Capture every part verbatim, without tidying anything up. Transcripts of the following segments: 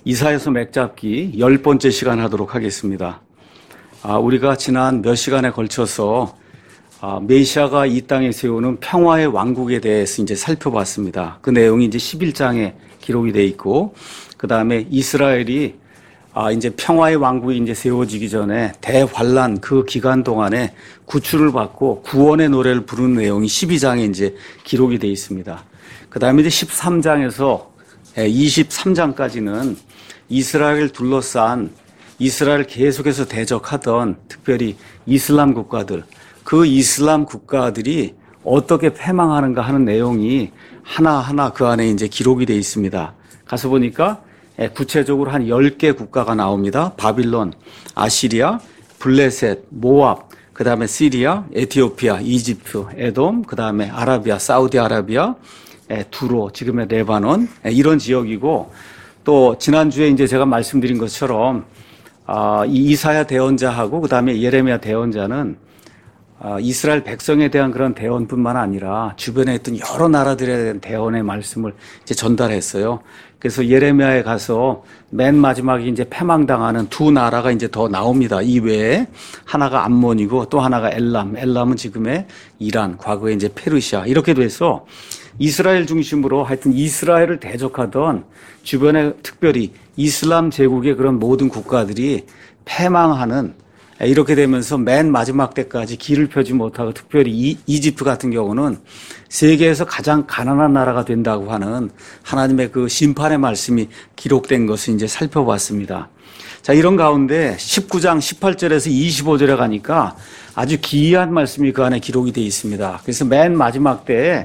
이사야서 맥잡기 열 번째 시간 하도록 하겠습니다. 아, 우리가 지난 몇 시간에 걸쳐서 아, 메시아가 이 땅에 세우는 평화의 왕국에 대해서 이제 살펴봤습니다. 그 내용이 이제 십일 장에 기록이 돼 있고, 그 다음에 이스라엘이 아, 이제 평화의 왕국이 이제 세워지기 전에 대환란 그 기간 동안에 구출을 받고 구원의 노래를 부르는 내용이 십이 장에 이제 기록이 돼 있습니다. 그 다음에 이제 십삼 장에서 이십삼 장까지는 이스라엘을 둘러싼 이스라엘 계속해서 대적하던 특별히 이슬람 국가들, 그 이슬람 국가들이 어떻게 패망하는가 하는 내용이 하나하나 그 안에 이제 기록이 돼 있습니다. 가서 보니까 구체적으로 한 열 개 국가가 나옵니다. 바빌론, 아시리아, 블레셋, 모압, 그 다음에 시리아, 에티오피아, 이집트, 에돔, 그 다음에 아라비아, 사우디아라비아, 두로, 지금의 레바논, 이런 지역이고, 또 지난주에 이제 제가 말씀드린 것처럼 아, 이 이사야 대언자하고 그 다음에 예레미야 대언자는 아, 이스라엘 백성에 대한 그런 대언뿐만 아니라 주변에 있던 여러 나라들에 대한 대언의 말씀을 이제 전달했어요. 그래서 예레미야에 가서 맨 마지막에 이제 패망당하는 두 나라가 이제 더 나옵니다. 이 외에 하나가 암몬이고 또 하나가 엘람. 엘람은 지금의 이란, 과거에 이제 페르시아. 이렇게 돼서 이스라엘 중심으로 하여튼 이스라엘을 대적하던 주변에 특별히 이슬람 제국의 그런 모든 국가들이 패망하는, 이렇게 되면서 맨 마지막 때까지 길을 펴지 못하고 특별히 이, 이집트 같은 경우는 세계에서 가장 가난한 나라가 된다고 하는 하나님의 그 심판의 말씀이 기록된 것을 이제 살펴봤습니다. 자, 이런 가운데 십구 장 십팔 절에서 이십오 절에 가니까 아주 기이한 말씀이 그 안에 기록이 되어 있습니다. 그래서 맨 마지막 때에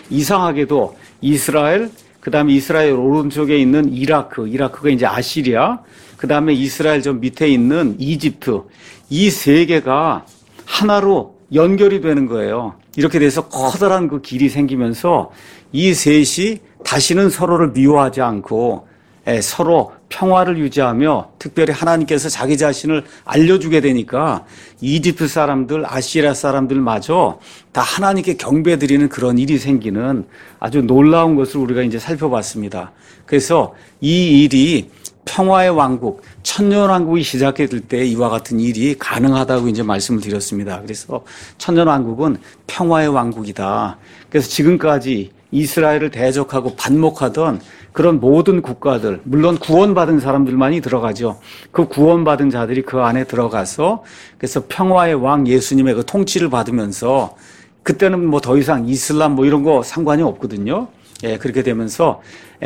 이상하게도 이스라엘, 그 다음에 이스라엘 오른쪽에 있는 이라크, 이라크가 이제 아시리아, 그 다음에 이스라엘 저 밑에 있는 이집트, 이 세 개가 하나로 연결이 되는 거예요. 이렇게 돼서 커다란 그 길이 생기면서 이 셋이 다시는 서로를 미워하지 않고 서로 평화를 유지하며 특별히 하나님께서 자기 자신을 알려주게 되니까 이집트 사람들, 아시리아 사람들마저 다 하나님께 경배드리는 그런 일이 생기는 아주 놀라운 것을 우리가 이제 살펴봤습니다. 그래서 이 일이 평화의 왕국, 천년왕국이 시작될 때 이와 같은 일이 가능하다고 이제 말씀을 드렸습니다. 그래서 천년왕국은 평화의 왕국이다. 그래서 지금까지 이스라엘을 대적하고 반목하던 그런 모든 국가들, 물론 구원받은 사람들만이 들어가죠. 그 구원받은 자들이 그 안에 들어가서 그래서 평화의 왕 예수님의 그 통치를 받으면서 그때는 뭐 더 이상 이슬람 뭐 이런 거 상관이 없거든요. 예, 그렇게 되면서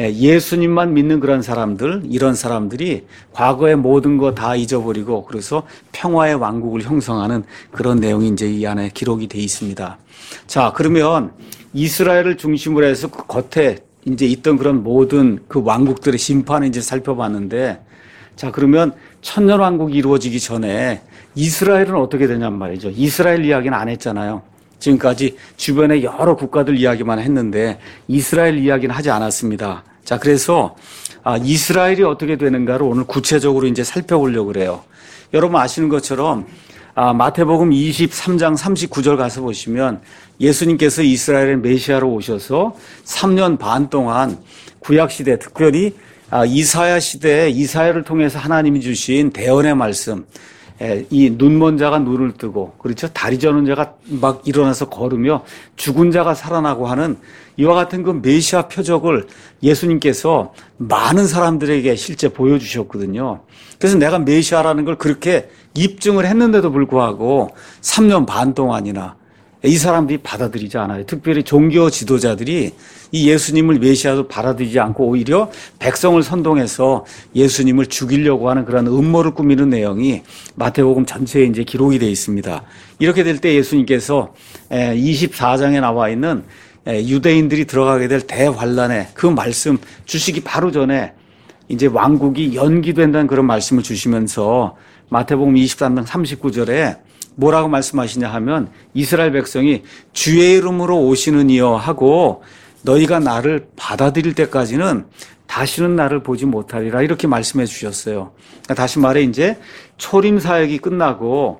예수님만 믿는 그런 사람들, 이런 사람들이 과거의 모든 거 다 잊어버리고 그래서 평화의 왕국을 형성하는 그런 내용이 이제 이 안에 기록이 돼 있습니다. 자, 그러면 이스라엘을 중심으로 해서 그 겉에 이제 있던 그런 모든 그 왕국들의 심판을 이제 살펴봤는데, 자, 그러면 천년 왕국이 이루어지기 전에 이스라엘은 어떻게 되냔 말이죠. 이스라엘 이야기는 안 했잖아요. 지금까지 주변의 여러 국가들 이야기만 했는데 이스라엘 이야기는 하지 않았습니다. 자, 그래서 아, 이스라엘이 어떻게 되는가를 오늘 구체적으로 이제 살펴보려고 그래요. 여러분 아시는 것처럼 아, 마태복음 이십삼 장 삼십구 절 가서 보시면 예수님께서 이스라엘의 메시아로 오셔서 삼 년 반 동안 구약시대, 특별히 아, 이사야 시대에 이사야를 통해서 하나님이 주신 대언의 말씀, 이 눈먼 자가 눈을 뜨고, 그렇죠? 다리 저는 자가 막 일어나서 걸으며 죽은 자가 살아나고 하는 이와 같은 그 메시아 표적을 예수님께서 많은 사람들에게 실제 보여주셨거든요. 그래서 내가 메시아라는 걸 그렇게 입증을 했는데도 불구하고 삼 년 반 동안이나 이 사람들이 받아들이지 않아요. 특별히 종교 지도자들이 이 예수님을 메시아로 받아들이지 않고 오히려 백성을 선동해서 예수님을 죽이려고 하는 그런 음모를 꾸미는 내용이 마태복음 전체에 이제 기록이 되어 있습니다. 이렇게 될 때 예수님께서 이십사 장에 나와 있는 유대인들이 들어가게 될 대환란의 그 말씀 주시기 바로 전에 이제 왕국이 연기된다는 그런 말씀을 주시면서 마태복음 이십삼 장 삼십구 절에 뭐라고 말씀하시냐 하면 이스라엘 백성이 주의 이름으로 오시는 이여 하고 너희가 나를 받아들일 때까지는 다시는 나를 보지 못하리라 이렇게 말씀해 주셨어요. 그러니까 다시 말해 이제 초림 사역이 끝나고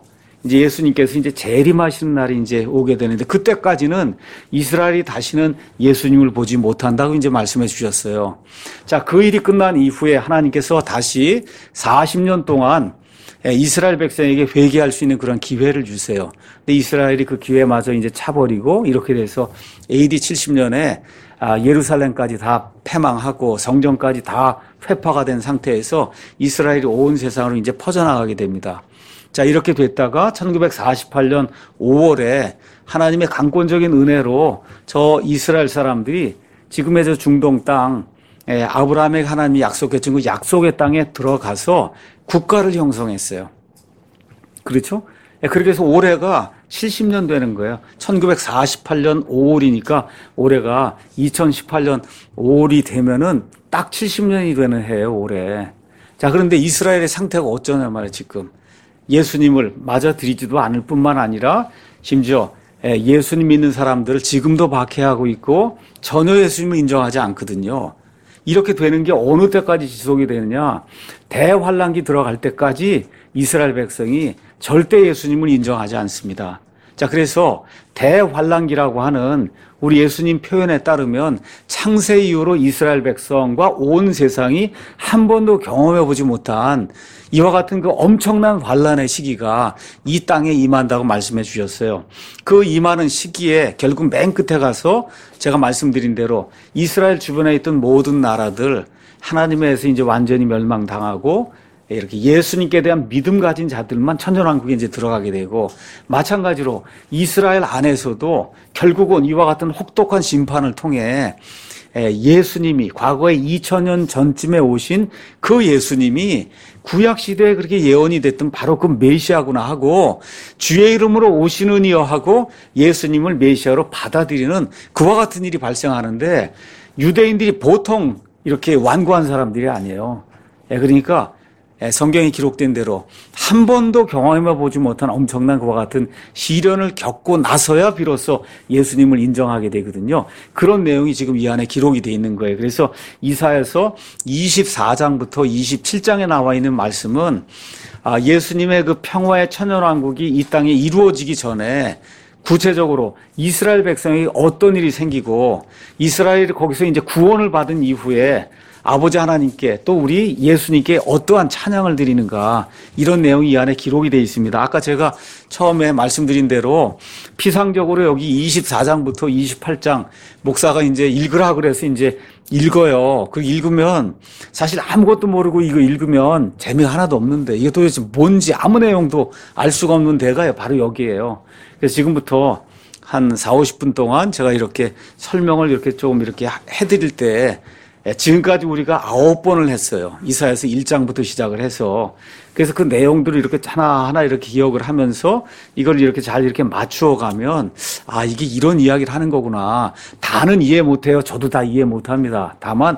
이제 예수님께서 이제 재림하시는 날이 이제 오게 되는데 그때까지는 이스라엘이 다시는 예수님을 보지 못한다고 이제 말씀해 주셨어요. 자, 그 일이 끝난 이후에 하나님께서 다시 사십 년 동안 이스라엘 백성에게 회개할 수 있는 그런 기회를 주세요. 근데 이스라엘이 그 기회마저 이제 차버리고 이렇게 돼서 에이디 칠십 년에 예루살렘까지 다 패망하고 성전까지 다 회파가 된 상태에서 이스라엘이 온 세상으로 이제 퍼져나가게 됩니다. 자, 이렇게 됐다가 천구백사십팔 년 오월에 하나님의 강권적인 은혜로 저 이스라엘 사람들이 지금의 저 중동 땅, 아브라함에게 하나님이 약속했던 그 약속의 땅에 들어가서 국가를 형성했어요. 그렇죠? 그렇게 해서 올해가 칠십 년 되는 거예요. 천구백사십팔 년 오월이니까 올해가 이천십팔 년 오월이 되면은 딱 칠십 년이 되는 해예요, 올해. 자, 그런데 이스라엘의 상태가 어쩌냐 말이에요, 지금. 예수님을 맞아들이지도 않을 뿐만 아니라 심지어 예수님 믿는 사람들을 지금도 박해하고 있고 전혀 예수님을 인정하지 않거든요. 이렇게 되는 게 어느 때까지 지속이 되느냐. 대환란기 들어갈 때까지 이스라엘 백성이 절대 예수님을 인정하지 않습니다. 자, 그래서 대환란기라고 하는 우리 예수님 표현에 따르면 창세 이후로 이스라엘 백성과 온 세상이 한 번도 경험해 보지 못한 이와 같은 그 엄청난 환란의 시기가 이 땅에 임한다고 말씀해 주셨어요. 그 임하는 시기에 결국 맨 끝에 가서 제가 말씀드린 대로 이스라엘 주변에 있던 모든 나라들 하나님에서 이제 완전히 멸망당하고 이렇게 예수님께 대한 믿음 가진 자들만 천년왕국에 이제 들어가게 되고 마찬가지로 이스라엘 안에서도 결국은 이와 같은 혹독한 심판을 통해 예수님이 과거에 이천 년 전쯤에 오신 그 예수님이 구약시대에 그렇게 예언이 됐던 바로 그 메시아구나 하고 주의 이름으로 오시는 이여 하고 예수님을 메시아로 받아들이는 그와 같은 일이 발생하는데 유대인들이 보통 이렇게 완고한 사람들이 아니에요. 그러니까 성경에 기록된 대로 한 번도 경험해 보지 못한 엄청난 그와 같은 시련을 겪고 나서야 비로소 예수님을 인정하게 되거든요. 그런 내용이 지금 이 안에 기록이 되어 있는 거예요. 그래서 이사야서 이십사 장부터 이십칠 장에 나와 있는 말씀은 예수님의 그 평화의 천년왕국이 이 땅에 이루어지기 전에 구체적으로 이스라엘 백성에게 어떤 일이 생기고 이스라엘이 거기서 이제 구원을 받은 이후에 아버지 하나님께 또 우리 예수님께 어떠한 찬양을 드리는가 이런 내용이 이 안에 기록이 되어 있습니다. 아까 제가 처음에 말씀드린 대로 피상적으로 여기 이십사 장부터 이십팔 장 목사가 이제 읽으라 그래서 이제 읽어요. 그 읽으면 사실 아무것도 모르고 이거 읽으면 재미가 하나도 없는데 이게 도대체 뭔지 아무 내용도 알 수가 없는 데가 바로 여기예요. 그래서 지금부터 한 사오십 분 동안 제가 이렇게 설명을 이렇게 조금 이렇게 해드릴 때 지금까지 우리가 아홉 번을 했어요. 이사야서 일 장부터 시작을 해서. 그래서 그 내용들을 이렇게 하나하나 이렇게 기억을 하면서 이걸 이렇게 잘 이렇게 맞추어 가면 아, 이게 이런 이야기를 하는 거구나. 다는 이해 못해요. 저도 다 이해 못합니다. 다만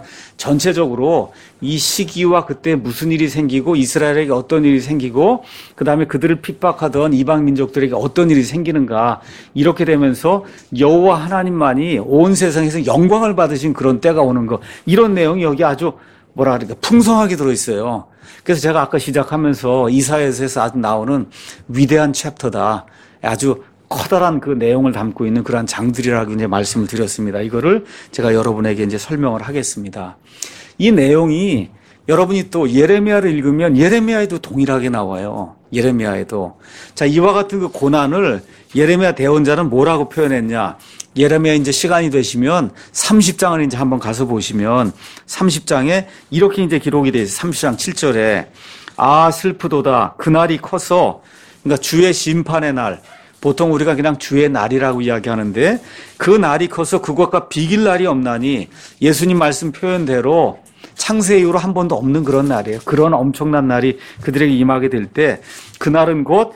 전체적으로 이 시기와 그때 무슨 일이 생기고 이스라엘에게 어떤 일이 생기고 그다음에 그들을 핍박하던 이방 민족들에게 어떤 일이 생기는가 이렇게 되면서 여호와 하나님만이 온 세상에서 영광을 받으신 그런 때가 오는 거 이런 내용이 여기 아주 뭐라 그럴까 풍성하게 들어있어요. 그래서 제가 아까 시작하면서 이사야서에서 아주 나오는 위대한 챕터다. 아주 커다란 그 내용을 담고 있는 그러한 장들이라고 이제 말씀을 드렸습니다. 이거를 제가 여러분에게 이제 설명을 하겠습니다. 이 내용이 여러분이 또 예레미야를 읽으면 예레미야에도 동일하게 나와요. 예레미야에도. 자, 이와 같은 그 고난을 예레미야 대언자는 뭐라고 표현했냐? 예레미야 이제 시간이 되시면 삼십 장을 이제 한번 가서 보시면 삼십 장에 이렇게 이제 기록이 되어 있어요. 삼십 장 칠 절에 아 슬프도다 그날이 커서 그러니까 주의 심판의 날 보통 우리가 그냥 주의 날이라고 이야기하는데 그 날이 커서 그것과 비길 날이 없나니 예수님 말씀 표현대로 창세 이후로 한 번도 없는 그런 날이에요. 그런 엄청난 날이 그들에게 임하게 될 때 그날은 곧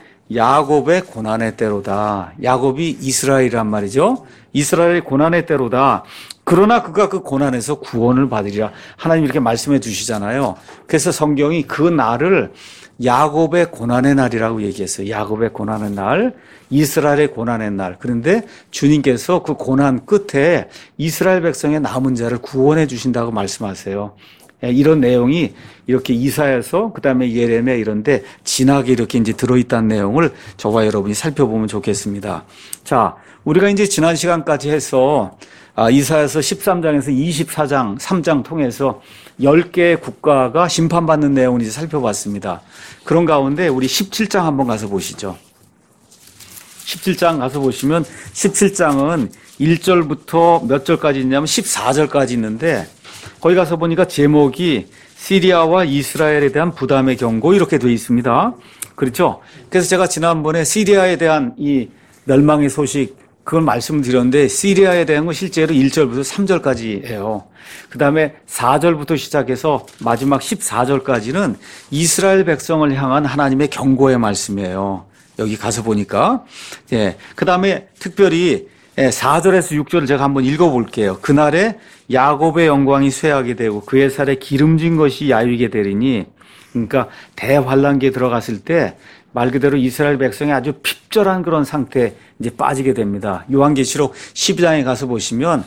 야곱의 고난의 때로다. 야곱이 이스라엘이란 말이죠. 이스라엘의 고난의 때로다. 그러나 그가 그 고난에서 구원을 받으리라. 하나님 이렇게 말씀해 주시잖아요. 그래서 성경이 그 날을 야곱의 고난의 날이라고 얘기했어요. 야곱의 고난의 날, 이스라엘의 고난의 날. 그런데 주님께서 그 고난 끝에 이스라엘 백성의 남은 자를 구원해 주신다고 말씀하세요. 예, 이런 내용이 이렇게 이사야서 그다음에 예레미야 이런데 진하게 이렇게 이제 들어있다는 내용을 저와 여러분이 살펴보면 좋겠습니다. 자, 우리가 이제 지난 시간까지 해서 아, 이사야서 십삼 장에서 이십사 장, 삼 장 통해서 열 개의 국가가 심판받는 내용을 이제 살펴봤습니다. 그런 가운데 우리 십칠 장 한번 가서 보시죠. 십칠 장 가서 보시면 십칠 장은 일 절부터 몇 절까지 있냐면 십사 절까지 있는데 거기 가서 보니까 제목이 시리아와 이스라엘에 대한 부담의 경고 이렇게 되어 있습니다. 그렇죠? 그래서 제가 지난번에 시리아에 대한 이 멸망의 소식 그걸 말씀드렸는데 시리아에 대한 건 실제로 일 절부터 삼 절까지예요. 그 다음에 사 절부터 시작해서 마지막 십사 절까지는 이스라엘 백성을 향한 하나님의 경고의 말씀이에요. 여기 가서 보니까. 예. 그 다음에 특별히 사 절에서 육 절을 제가 한번 읽어볼게요. 그날에 야곱의 영광이 쇠하게 되고 그의 살에 기름진 것이 야위게 되리니, 그러니까 대환란기에 들어갔을 때 말 그대로 이스라엘 백성이 아주 핍절한 그런 상태에 이제 빠지게 됩니다. 요한계시록 십이 장에 가서 보시면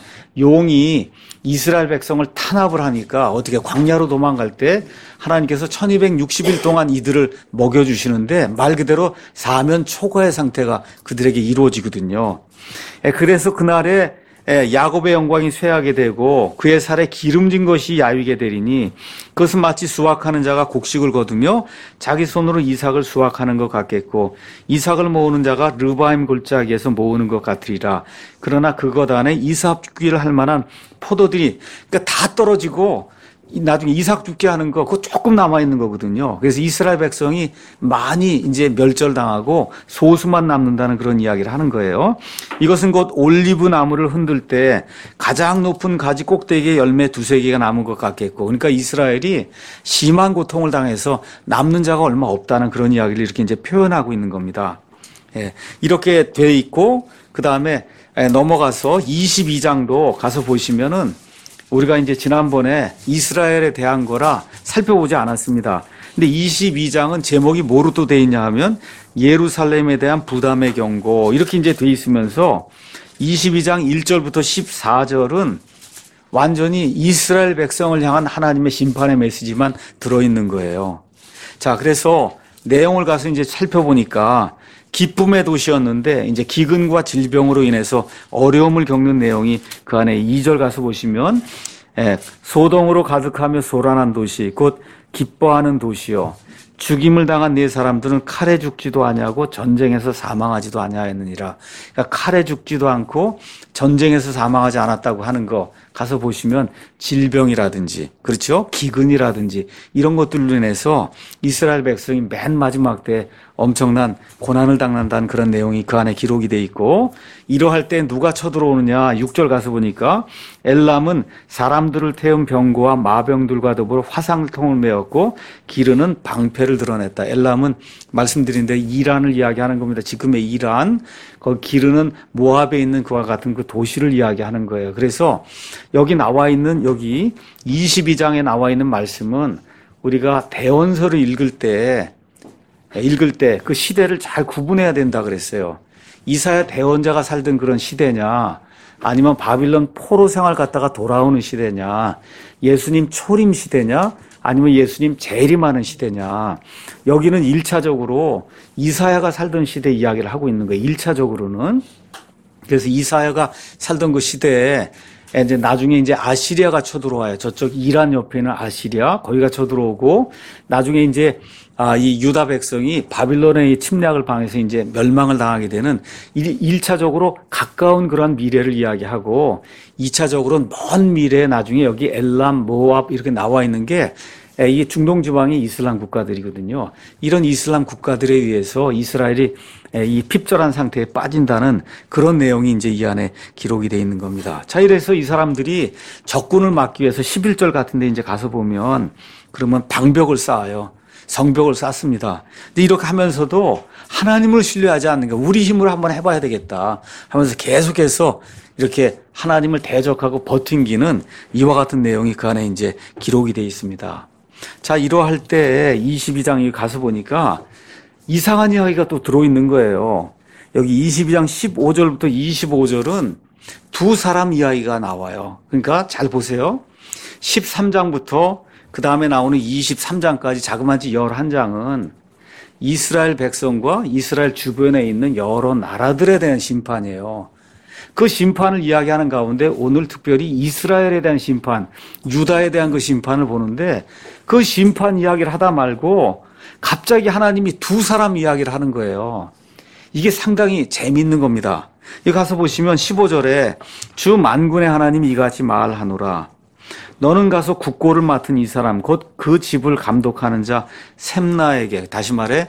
용이 이스라엘 백성을 탄압을 하니까 어떻게 광야로 도망갈 때 하나님께서 천이백육십 일 동안 이들을 먹여주시는데 말 그대로 사면 초과의 상태가 그들에게 이루어지거든요. 그래서 그날에 야곱의 영광이 쇠하게 되고 그의 살에 기름진 것이 야위게 되리니 그것은 마치 수확하는 자가 곡식을 거두며 자기 손으로 이삭을 수확하는 것 같겠고 이삭을 모으는 자가 르바임 골짜기에서 모으는 것 같으리라. 그러나 그것 안에 이삭 죽기를 할 만한 포도들이 그러니까 다 떨어지고 나중에 이삭 죽게 하는 거 그거 조금 남아있는 거거든요. 그래서 이스라엘 백성이 많이 이제 멸절당하고 소수만 남는다는 그런 이야기를 하는 거예요. 이것은 곧 올리브 나무를 흔들 때 가장 높은 가지 꼭대기에 열매 두세 개가 남은 것 같겠고, 그러니까 이스라엘이 심한 고통을 당해서 남는 자가 얼마 없다는 그런 이야기를 이렇게 이제 표현하고 있는 겁니다. 예, 이렇게 돼 있고 그 다음에 넘어가서 이십이 장도 가서 보시면은 우리가 이제 지난번에 이스라엘에 대한 거라 살펴보지 않았습니다. 근데 이십이 장은 제목이 뭐로 또 돼 있냐 하면 예루살렘에 대한 부담의 경고 이렇게 이제 돼 있으면서 이십이 장 일 절부터 십사 절은 완전히 이스라엘 백성을 향한 하나님의 심판의 메시지만 들어있는 거예요. 자, 그래서 내용을 가서 이제 살펴보니까 기쁨의 도시였는데 이제 기근과 질병으로 인해서 어려움을 겪는 내용이 그 안에 이 절 가서 보시면 예, 소동으로 가득하며 소란한 도시 곧 기뻐하는 도시요 죽임을 당한 네 사람들은 칼에 죽지도 아니하고 전쟁에서 사망하지도 아니하였느니라. 그러니까 칼에 죽지도 않고 전쟁에서 사망하지 않았다고 하는 거 가서 보시면 질병이라든지 그렇죠? 기근이라든지 이런 것들로 인해서 이스라엘 백성이 맨 마지막 때 엄청난 고난을 당한다는 그런 내용이 그 안에 기록이 돼 있고, 이러할 때 누가 쳐들어오느냐 육 절 가서 보니까 엘람은 사람들을 태운 병거와 마병들과 더불어 화상통을 메었고 기르는 방패를 드러냈다. 엘람은 말씀드린 대로 이란을 이야기하는 겁니다. 지금의 이란, 거기 기르는 모압에 있는 그와 같은 그 도시를 이야기하는 거예요. 그래서 여기 나와 있는 여기 이십이 장에 나와 있는 말씀은 우리가 대원서를 읽을 때 읽을 때 그 시대를 잘 구분해야 된다 그랬어요. 이사야 대원자가 살던 그런 시대냐 아니면 바빌론 포로 생활 갔다가 돌아오는 시대냐, 예수님 초림 시대냐 아니면 예수님 재림하는 시대냐. 여기는 일 차적으로 이사야가 살던 시대 이야기를 하고 있는 거예요. 일 차적으로는. 그래서 이사야가 살던 그 시대에 이제 나중에 이제 아시리아가 쳐들어와요. 저쪽 이란 옆에 있는 아시리아, 거기가 쳐들어오고, 나중에 이제 아, 이 유다 백성이 바빌론의 침략을 당해서 이제 멸망을 당하게 되는 일 차적으로 가까운 그런 미래를 이야기하고, 이 차적으로는 먼 미래에 나중에 여기 엘람, 모압 이렇게 나와 있는 게 이 중동 지방의 이슬람 국가들이거든요. 이런 이슬람 국가들에 의해서 이스라엘이 이 핍절한 상태에 빠진다는 그런 내용이 이제 이 안에 기록이 되어 있는 겁니다. 자, 이래서 이 사람들이 적군을 막기 위해서 십일 절 같은 데 이제 가서 보면 그러면 방벽을 쌓아요. 성벽을 쌓습니다. 근데 이렇게 하면서도 하나님을 신뢰하지 않는 거, 우리 힘으로 한번 해봐야 되겠다 하면서 계속해서 이렇게 하나님을 대적하고 버틴기는 이와 같은 내용이 그 안에 이제 기록이 되어 있습니다. 자, 이러할 때 이십이 장에 가서 보니까 이상한 이야기가 또 들어있는 거예요. 여기 이십이 장 십오 절부터 이십오 절은 두 사람 이야기가 나와요. 그러니까 잘 보세요. 십삼 장부터 그 다음에 나오는 이십삼 장까지 자그마치 십일 장은 이스라엘 백성과 이스라엘 주변에 있는 여러 나라들에 대한 심판이에요. 그 심판을 이야기하는 가운데 오늘 특별히 이스라엘에 대한 심판, 유다에 대한 그 심판을 보는데 그 심판 이야기를 하다 말고 갑자기 하나님이 두 사람 이야기를 하는 거예요. 이게 상당히 재미있는 겁니다. 여기 가서 보시면 십오 절에 주 만군의 하나님이 이같이 말하노라. 너는 가서 국고를 맡은 이 사람 곧 그 집을 감독하는 자 셈나에게, 다시 말해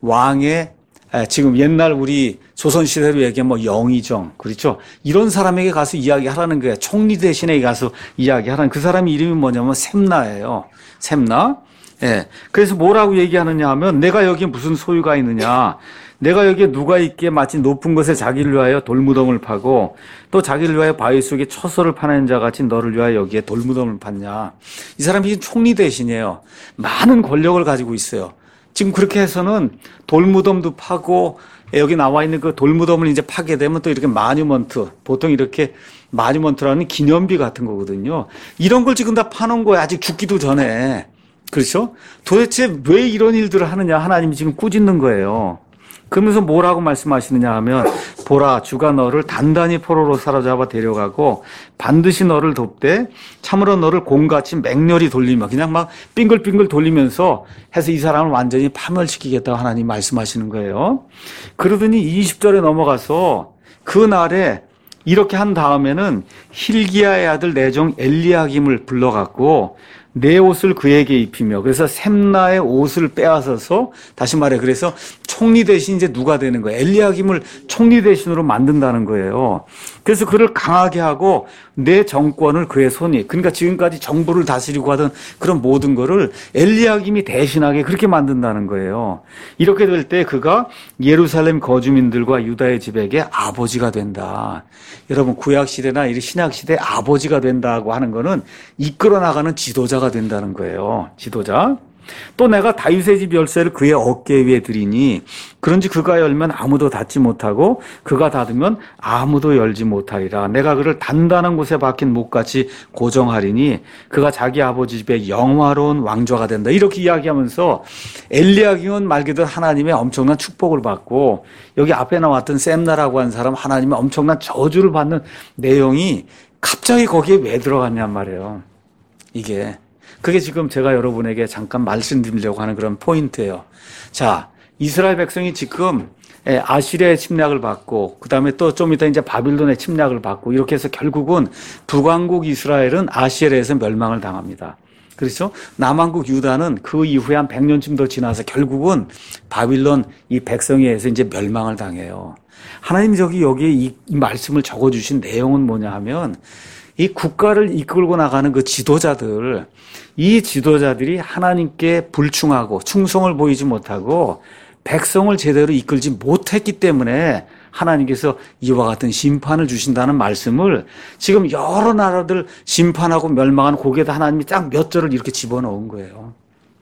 왕의 지금 옛날 우리 조선시대로 얘기하면 뭐 영의정, 그렇죠? 이런 사람에게 가서 이야기하라는 거예요. 총리 대신에 가서 이야기하라는, 그 사람의 이름이 뭐냐면 셈나예요. 셈나. 예. 그래서 뭐라고 얘기하느냐 하면 내가 여기에 무슨 소유가 있느냐. 내가 여기에 누가 있기에 마치 높은 곳에 자기를 위하여 돌무덤을 파고 또 자기를 위하여 바위 속에 처소를 파는 자 같이 너를 위하여 여기에 돌무덤을 팠냐. 이 사람이 총리 대신이에요. 많은 권력을 가지고 있어요. 지금 그렇게 해서는 돌무덤도 파고 여기 나와 있는 그 돌무덤을 이제 파게 되면 또 이렇게 마뉴먼트, 보통 이렇게 마뉴먼트라는 기념비 같은 거거든요. 이런 걸 지금 다 파놓은 거예요. 아직 죽기도 전에. 그렇죠? 도대체 왜 이런 일들을 하느냐 하나님이 지금 꾸짖는 거예요. 그러면서 뭐라고 말씀하시느냐 하면 보라 주가 너를 단단히 포로로 사로잡아 데려가고 반드시 너를 돕되 참으로 너를 공같이 맹렬히 돌리며 그냥 막 빙글빙글 돌리면서 해서 이 사람을 완전히 파멸시키겠다고 하나님 말씀하시는 거예요. 그러더니 이십 절에 넘어가서 그 날에 이렇게 한 다음에는 힐기야의 아들 내종 엘리야김을 불러갖고 내 옷을 그에게 입히며, 그래서 셈나의 옷을 빼앗아서, 다시 말해 그래서 총리 대신 이제 누가 되는 거예요? 엘리야김을 총리 대신으로 만든다는 거예요. 그래서 그를 강하게 하고 내 정권을 그의 손이, 그러니까 지금까지 정부를 다스리고 하던 그런 모든 거를 엘리야김이 대신하게 그렇게 만든다는 거예요. 이렇게 될 때 그가 예루살렘 거주민들과 유다의 집에게 아버지가 된다. 여러분 구약 시대나 이 신약 시대 아버지가 된다고 하는 거는 이끌어 나가는 지도자가 된다는 거예요. 지도자. 또 내가 다윗의 집 열쇠를 그의 어깨 위에 두리니 그런지 그가 열면 아무도 닫지 못하고 그가 닫으면 아무도 열지 못하리라. 내가 그를 단단한 곳에 박힌 목같이 고정하리니 그가 자기 아버지 집에 영화로운 왕좌가 된다. 이렇게 이야기하면서 엘리야김은 말 그대로 하나님의 엄청난 축복을 받고 여기 앞에 나왔던 셈나라고 하는 사람 하나님의 엄청난 저주를 받는 내용이 갑자기 거기에 왜 들어갔냔 말이에요. 이게 그게 지금 제가 여러분에게 잠깐 말씀드리려고 하는 그런 포인트예요. 자, 이스라엘 백성이 지금 아시리아의 침략을 받고 그 다음에 또 좀 이따 이제 바빌론의 침략을 받고 이렇게 해서 결국은 북왕국 이스라엘은 아시리아에서 멸망을 당합니다. 그렇죠? 남왕국 유다는 그 이후에 한 백 년쯤 더 지나서 결국은 바빌론 이 백성에 의해서 이제 멸망을 당해요. 하나님이 저기 여기에 이, 이 말씀을 적어주신 내용은 뭐냐 하면 이 국가를 이끌고 나가는 그 지도자들, 이 지도자들이 하나님께 불충하고 충성을 보이지 못하고 백성을 제대로 이끌지 못했기 때문에 하나님께서 이와 같은 심판을 주신다는 말씀을 지금 여러 나라들 심판하고 멸망한 거기에다 하나님이 딱 몇 절을 이렇게 집어넣은 거예요.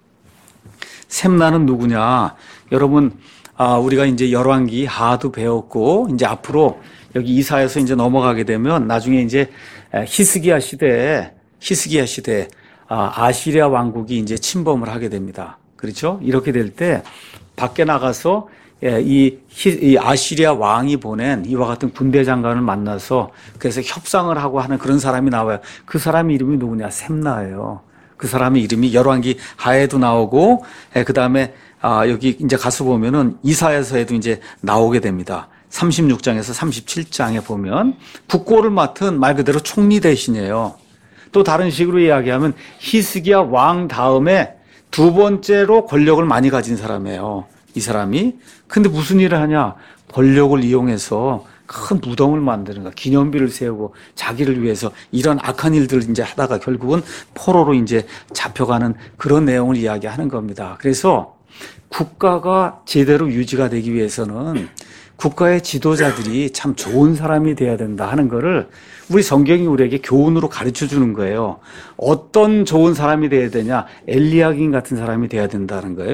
셈나는 누구냐? 여러분, 아, 우리가 이제 열왕기 하도 배웠고 이제 앞으로 여기 이사에서 이제 넘어가게 되면 나중에 이제 히스기야 시대에 히스기야 시대에 아시리아 왕국이 이제 침범을 하게 됩니다. 그렇죠? 이렇게 될 때 밖에 나가서 이, 이 아시리아 왕이 보낸 이와 같은 군대 장관을 만나서 그래서 협상을 하고 하는 그런 사람이 나와요. 그 사람의 이름이 누구냐? 셈나예요. 그 사람의 이름이 열왕기 하에도 나오고 그 다음에 여기 이제 가서 보면은 이사야서에도 이제 나오게 됩니다. 삼십육 장에서 삼십칠 장에 보면 국고를 맡은 말 그대로 총리 대신이에요. 또 다른 식으로 이야기하면 히스기야 왕 다음에 두 번째로 권력을 많이 가진 사람이에요. 이 사람이. 근데 무슨 일을 하냐? 권력을 이용해서 큰 무덤을 만드는 거야. 기념비를 세우고 자기를 위해서 이런 악한 일들을 이제 하다가 결국은 포로로 이제 잡혀가는 그런 내용을 이야기하는 겁니다. 그래서 국가가 제대로 유지가 되기 위해서는 국가의 지도자들이 참 좋은 사람이 돼야 된다 하는 거를 우리 성경이 우리에게 교훈으로 가르쳐 주는 거예요. 어떤 좋은 사람이 돼야 되냐? 엘리야김 같은 사람이 돼야 된다는 거예요.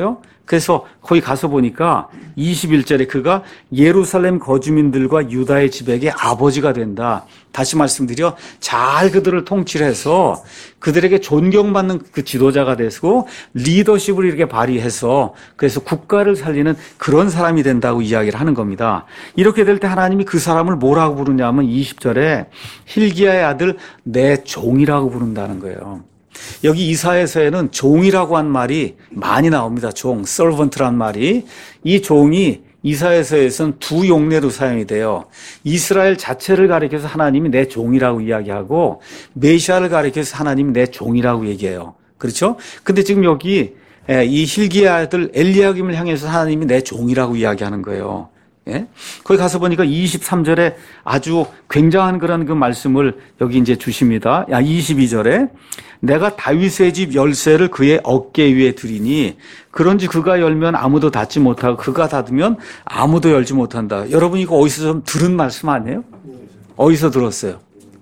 그래서 거기 가서 보니까 이십일 절에 그가 예루살렘 거주민들과 유다의 지백의 아버지가 된다. 다시 말씀드려 잘 그들을 통치해서 그들에게 존경받는 그 지도자가 되고 리더십을 이렇게 발휘해서 그래서 국가를 살리는 그런 사람이 된다고 이야기를 하는 겁니다. 이렇게 될 때 하나님이 그 사람을 뭐라고 부르냐면 이십 절에 hil기야의 아들 내 종이라고 부른다는 거예요. 여기 이사야서에는 종이라고 한 말이 많이 나옵니다. 종, servant란 말이. 이 종이 이사야서에서는 두 용례로 사용이 돼요. 이스라엘 자체를 가리켜서 하나님이 내 종이라고 이야기하고 메시아를 가리켜서 하나님이 내 종이라고 얘기해요. 그렇죠? 근데 지금 여기 이 hil기야의 아들 엘리야김을 향해서 하나님이 내 종이라고 이야기하는 거예요. 예? 거기 가서 보니까 이십삼 절에 아주 굉장한 그런 그 말씀을 여기 이제 주십니다. 야, 이십이 절에 내가 다윗의 집 열쇠를 그의 어깨 위에 두리니 그런지 그가 열면 아무도 닫지 못하고 그가 닫으면 아무도 열지 못한다. 여러분 이거 어디서 좀 들은 말씀 아니에요? 어디서 들었어요?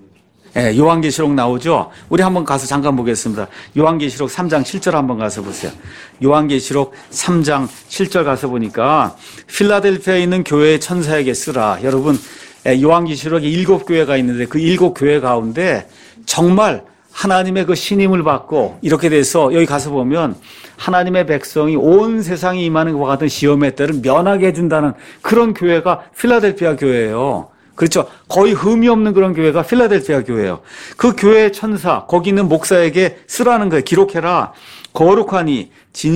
예, 요한계시록 나오죠? 우리 한번 가서 잠깐 보겠습니다. 요한계시록 삼 장 칠 절 한번 가서 보세요. 요한계시록 삼 장 칠 절 가서 보니까 필라델피아에 있는 교회의 천사에게 쓰라. 여러분, 요한계시록에 일곱 교회가 있는데 그 일곱 교회 가운데 정말 하나님의 그 신임을 받고 이렇게 돼서 여기 가서 보면 하나님의 백성이 온 세상에 임하는 것과 같은 시험의 때를 면하게 해준다는 그런 교회가 필라델피아 교회예요. 그렇죠. 거의 흠이 없는 그런 교회가 필라델피아 교회예요. 그 교회의 천사, 거기 있는 목사에게 쓰라는 거예요. 기록해라. 거룩하니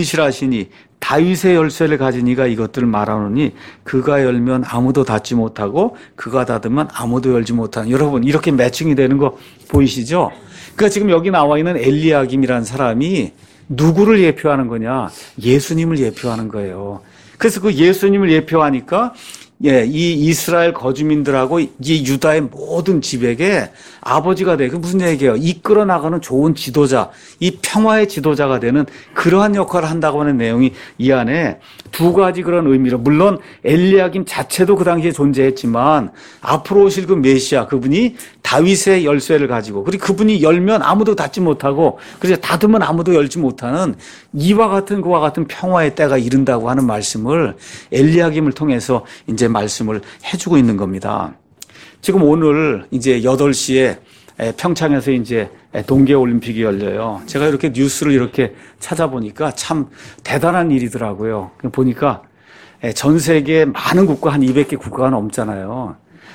진실하시니 다윗의 열쇠를 가진 이가 이것들을 말하노니 그가 열면 아무도 닫지 못하고 그가 닫으면 아무도 열지 못하는. 여러분 이렇게 매칭이 되는 거 보이시죠? 그러니까 지금 여기 나와 있는 엘리야김이라는 사람이 누구를 예표하는 거냐? 예수님을 예표하는 거예요. 그래서 그 예수님을 예표하니까 예, 이 이스라엘 거주민들하고 이 유다의 모든 집에게 아버지가 돼. 그 무슨 얘기예요? 이끌어 나가는 좋은 지도자, 이 평화의 지도자가 되는 그러한 역할을 한다고 하는 내용이 이 안에 두 가지 그런 의미로, 물론 엘리야김 자체도 그 당시에 존재했지만 앞으로 오실 그 메시아, 그분이 다윗의 열쇠를 가지고, 그리고 그분이 열면 아무도 닫지 못하고, 그래서 닫으면 아무도 열지 못하는 이와 같은 그와 같은 평화의 때가 이른다고 하는 말씀을 엘리야김을 통해서 이제 말씀을 해주고 있는 겁니다. 지금 오늘 이제 여덟 시에 평창에서 이제 동계올림픽이 열려요. 제가 이렇게 뉴스를 이렇게 찾아보니까 참 대단한 일이더라고요. 보니까 전 세계 많은 국가, 한 이백 개 국가가 넘잖아요.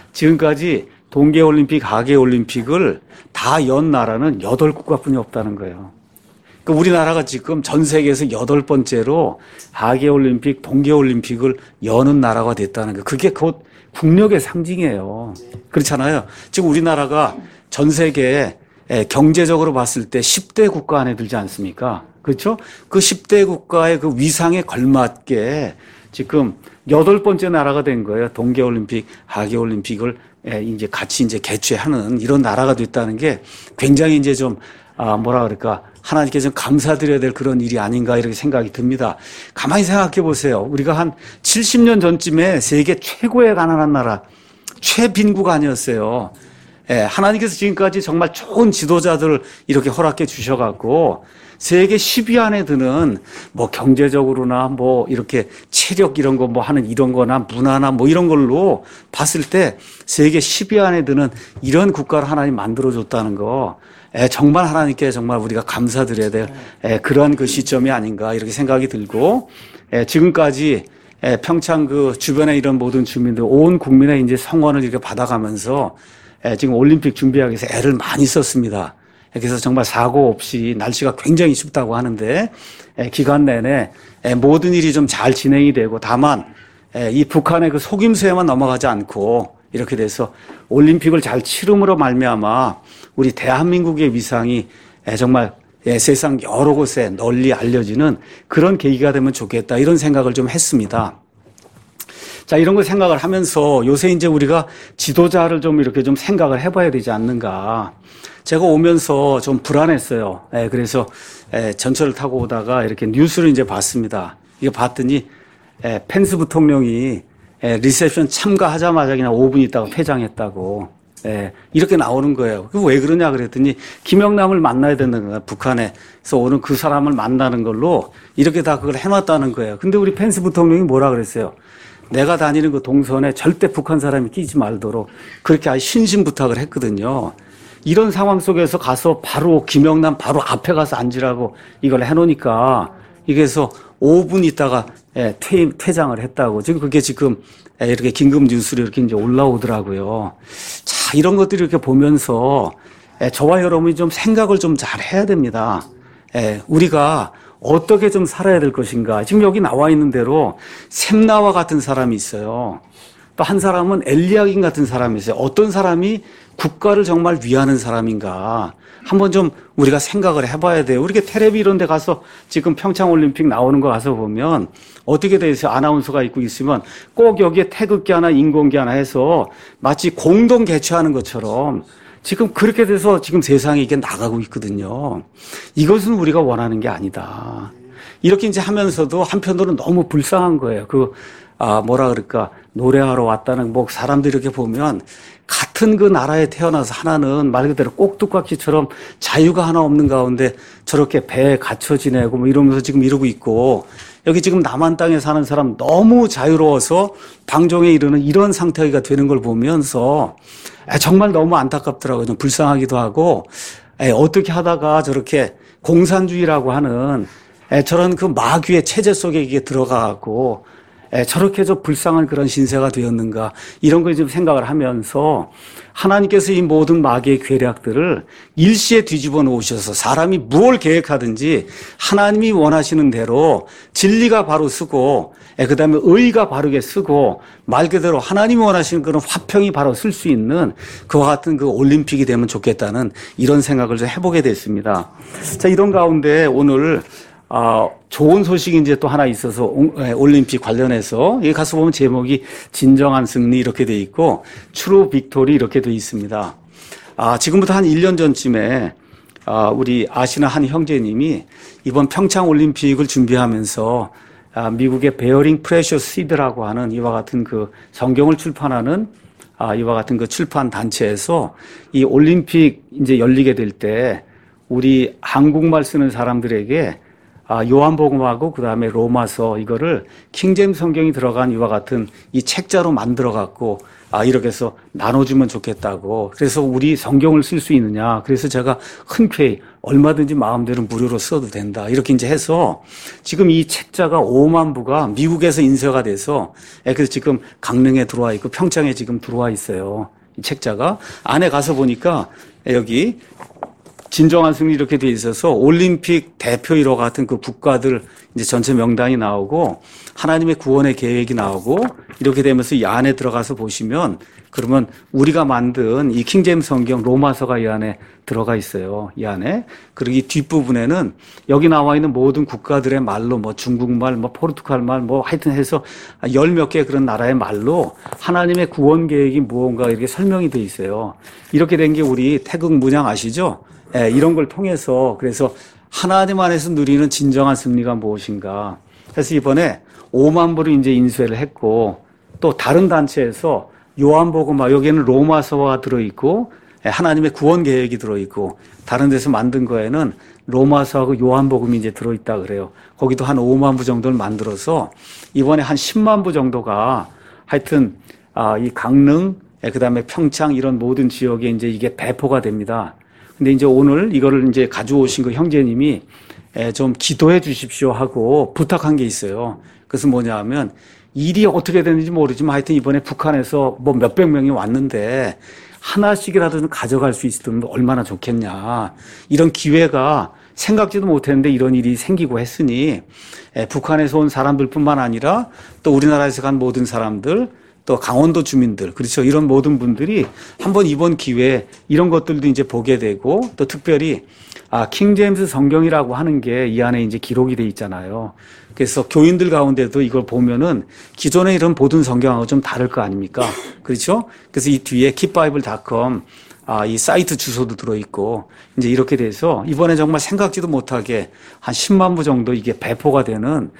지금까지 동계올림픽, 하계올림픽을 다 연 나라는 여덟 국가뿐이 없다는 거예요. 그러니까 우리나라가 지금 전 세계에서 여덟 번째로 하계올림픽, 동계올림픽을 여는 나라가 됐다는 거. 그게 곧 국력의 상징이에요. 그렇잖아요. 지금 우리나라가 전 세계에 경제적으로 봤을 때 십 대 국가 안에 들지 않습니까? 그렇죠? 그 십 대 국가의 그 위상에 걸맞게 지금 여덟 번째 나라가 된 거예요. 동계올림픽, 하계올림픽을 이제 같이 이제 개최하는 이런 나라가 됐다는 게 굉장히 이제 좀, 아, 뭐라 그럴까. 하나님께 좀 감사드려야 될 그런 일이 아닌가 이렇게 생각이 듭니다. 가만히 생각해 보세요. 우리가 한 칠십 년 전쯤에 세계 최고의 가난한 나라, 최빈국 아니었어요. 예, 하나님께서 지금까지 정말 좋은 지도자들을 이렇게 허락해 주셔갖고 세계 십 위 안에 드는 뭐 경제적으로나 뭐 이렇게 체력 이런 거 뭐 하는 이런 거나 문화나 뭐 이런 걸로 봤을 때 세계 십 위 안에 드는 이런 국가를 하나님 만들어줬다는 거, 에, 정말 하나님께 정말 우리가 감사드려야 될 에, 그런 그 시점이 아닌가 이렇게 생각이 들고, 에, 지금까지 에, 평창 그 주변에 이런 모든 주민들 온 국민의 이제 성원을 이렇게 받아가면서 에, 지금 올림픽 준비하기 위해서 애를 많이 썼습니다. 그래서 정말 사고 없이 날씨가 굉장히 춥다고 하는데 에, 기간 내내 에, 모든 일이 좀 잘 진행이 되고, 다만 에, 이 북한의 그 속임수에만 넘어가지 않고 이렇게 돼서 올림픽을 잘 치름으로 말미암아 우리 대한민국의 위상이 정말 세상 여러 곳에 널리 알려지는 그런 계기가 되면 좋겠다 이런 생각을 좀 했습니다. 자, 이런 걸 생각을 하면서 요새 이제 우리가 지도자를 좀 이렇게 좀 생각을 해봐야 되지 않는가. 제가 오면서 좀 불안했어요. 그래서 전철을 타고 오다가 이렇게 뉴스를 이제 봤습니다. 이거 봤더니 펜스 부통령이 리셉션 참가하자마자 그냥 오 분 있다가 퇴장했다고. 예, 이렇게 나오는 거예요. 그 왜 그러냐 그랬더니 김영남을 만나야 된다는 거야. 북한에서 오는 그 사람을 만나는 걸로 이렇게 다 그걸 해놨다는 거예요. 근데 우리 펜스 부통령이 뭐라 그랬어요? 내가 다니는 그 동선에 절대 북한 사람이 끼지 말도록 그렇게 아주 신신 부탁을 했거든요. 이런 상황 속에서 가서 바로 김영남 바로 앞에 가서 앉으라고 이걸 해놓으니까 이게서 오 분 있다가 예, 퇴, 퇴장을 했다고. 지금 그게 지금 예, 이렇게 긴급 뉴스로 이렇게 이제 올라오더라고요. 자, 이런 것들을 이렇게 보면서 예, 저와 여러분이 좀 생각을 좀 잘 해야 됩니다. 예, 우리가 어떻게 좀 살아야 될 것인가. 지금 여기 나와 있는 대로 셈나와 같은 사람이 있어요. 또 한 사람은 엘리야긴 같은 사람이 있어요. 어떤 사람이 국가를 정말 위하는 사람인가. 한번 좀 우리가 생각을 해봐야 돼요. 우리가 텔레비 이런 데 가서 지금 평창올림픽 나오는 거 가서 보면 어떻게 돼 있어요? 아나운서가 있고 있으면 꼭 여기에 태극기 하나 인공기 하나 해서 마치 공동 개최하는 것처럼 지금 그렇게 돼서 지금 세상에 이게 나가고 있거든요. 이것은 우리가 원하는 게 아니다. 이렇게 이제 하면서도 한편으로는 너무 불쌍한 거예요. 그, 아, 뭐라 그럴까. 노래하러 왔다는 뭐 사람들이 이렇게 보면 같은 그 나라에 태어나서 하나는 말 그대로 꼭두각시처럼 자유가 하나 없는 가운데 저렇게 배에 갇혀 지내고 뭐 이러면서 지금 이러고 있고 여기 지금 남한 땅에 사는 사람 너무 자유로워서 방종에 이르는 이런 상태가 되는 걸 보면서 정말 너무 안타깝더라고요. 좀 불쌍하기도 하고 어떻게 하다가 저렇게 공산주의라고 하는 저런 그 마귀의 체제 속에 이게 들어가고 저렇게 저 불쌍한 그런 신세가 되었는가 이런 걸 좀 생각을 하면서 하나님께서 이 모든 마귀의 계략들을 일시에 뒤집어 놓으셔서 사람이 무엇을 계획하든지 하나님이 원하시는 대로 진리가 바로 쓰고 그 다음에 의가 바르게 쓰고 말 그대로 하나님이 원하시는 그런 화평이 바로 쓸 수 있는 그와 같은 그 올림픽이 되면 좋겠다는 이런 생각을 좀 해보게 됐습니다. 자, 이런 가운데 오늘 아, 좋은 소식이 이제 또 하나 있어서 올림픽 관련해서 여기 가서 보면 제목이 진정한 승리 이렇게 돼 있고 트루 빅토리 이렇게 돼 있습니다. 아, 지금부터 한 일 년 전쯤에 아, 우리 아시는 한 형제님이 이번 평창 올림픽을 준비하면서 아, 미국의 베어링 프레셔스 시드라고 하는 이와 같은 그 성경을 출판하는 아, 이와 같은 그 출판 단체에서 이 올림픽 이제 열리게 될 때 우리 한국말 쓰는 사람들에게 아, 요한복음하고 그 다음에 로마서 이거를 킹제임스 성경이 들어간 이와 같은 이 책자로 만들어 갖고 아, 이렇게 해서 나눠주면 좋겠다고. 그래서 우리 성경을 쓸 수 있느냐. 그래서 제가 흔쾌히 얼마든지 마음대로 무료로 써도 된다. 이렇게 이제 해서 지금 이 책자가 오만 부가 미국에서 인쇄가 돼서 그래서 지금 강릉에 들어와 있고 평창에 지금 들어와 있어요. 이 책자가 안에 가서 보니까 여기 진정한 승리 이렇게 돼 있어서 올림픽 대표 이와 같은 그 국가들 이제 전체 명단이 나오고 하나님의 구원의 계획이 나오고 이렇게 되면서 이 안에 들어가서 보시면 그러면 우리가 만든 이 킹제임스 성경 로마서가 이 안에 들어가 있어요. 이 안에. 그리고 이 뒷부분에는 여기 나와 있는 모든 국가들의 말로 뭐 중국말, 뭐 포르투갈 말, 뭐 하여튼 해서 열 몇 개 그런 나라의 말로 하나님의 구원 계획이 무언가 이렇게 설명이 돼 있어요. 이렇게 된 게 우리 태극 문양 아시죠? 예, 이런 걸 통해서 그래서 하나님 안에서 누리는 진정한 승리가 무엇인가. 그래서 이번에 오만 부를 이제 인쇄를 했고 또 다른 단체에서 요한복음화 여기에는 로마서가 들어있고 하나님의 구원 계획이 들어있고 다른 데서 만든 거에는 로마서하고 요한복음이 이제 들어있다 그래요. 거기도 한 오만 부 정도를 만들어서 이번에 한 십만 부 정도가 하여튼 아, 이 강릉 그다음에 평창 이런 모든 지역에 이제 이게 배포가 됩니다. 근데 이제 오늘 이거를 이제 가져오신 그 형제님이 좀 기도해 주십시오 하고 부탁한 게 있어요. 그래서 뭐냐 하면 일이 어떻게 되는지 모르지만 하여튼 이번에 북한에서 뭐 몇백 명이 왔는데 하나씩이라도 좀 가져갈 수 있으면 얼마나 좋겠냐. 이런 기회가 생각지도 못했는데 이런 일이 생기고 했으니 북한에서 온 사람들뿐만 아니라 또 우리나라에서 간 모든 사람들 또 강원도 주민들, 그렇죠. 이런 모든 분들이 한번 이번 기회에 이런 것들도 이제 보게 되고 또 특별히 아, 킹제임스 성경이라고 하는 게 이 안에 이제 기록이 돼 있잖아요. 그래서 교인들 가운데도 이걸 보면은 기존에 이런 보던 성경하고 좀 다를 거 아닙니까? 그렇죠? 그래서 이 뒤에 킵바이블 닷컴 아, 이 사이트 주소도 들어있고 이제 이렇게 돼서 이번에 정말 생각지도 못하게 한 십만 부 정도 이게 배포가 되는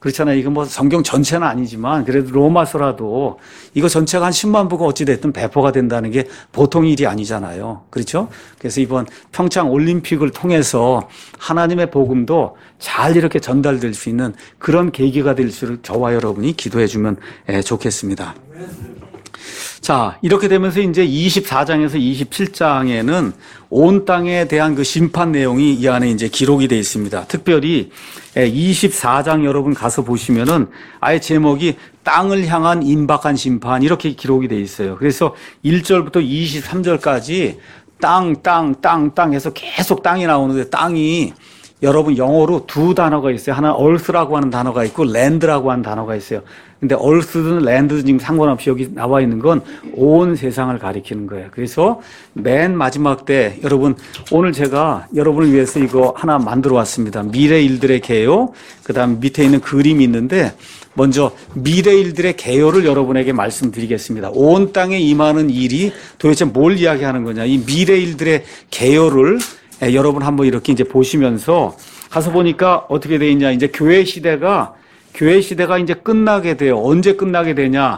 그렇잖아요. 이거 뭐 성경 전체는 아니지만 그래도 로마서라도 이거 전체가 한 십만 부가 어찌됐든 배포가 된다는 게 보통 일이 아니잖아요. 그렇죠? 그래서 이번 평창 올림픽을 통해서 하나님의 복음도 잘 이렇게 전달될 수 있는 그런 계기가 될 수 저와 여러분이 기도해 주면 좋겠습니다. 자, 이렇게 되면서 이제 이십사 장에서 이십칠 장에는 온 땅에 대한 그 심판 내용이 이 안에 이제 기록이 되어 있습니다. 특별히 이십사 장 여러분 가서 보시면은 아예 제목이 땅을 향한 임박한 심판 이렇게 기록이 되어 있어요. 그래서 일 절부터 이십삼 절까지 땅, 땅, 땅, 땅 해서 계속 땅이 나오는데 땅이 여러분 영어로 두 단어가 있어요. 하나 earth라고 하는 단어가 있고 land라고 하는 단어가 있어요. 근데 earth든 land든 지금 상관없이 여기 나와 있는 건 온 세상을 가리키는 거예요. 그래서 맨 마지막 때 여러분 오늘 제가 여러분을 위해서 이거 하나 만들어 왔습니다. 미래 일들의 개요. 그다음 밑에 있는 그림이 있는데 먼저 미래 일들의 개요를 여러분에게 말씀드리겠습니다. 온 땅에 임하는 일이 도대체 뭘 이야기하는 거냐. 이 미래 일들의 개요를 예, 여러분 한번 이렇게 이제 보시면서 가서 보니까 어떻게 돼 있냐. 이제 교회 시대가, 교회 시대가 이제 끝나게 돼요. 언제 끝나게 되냐.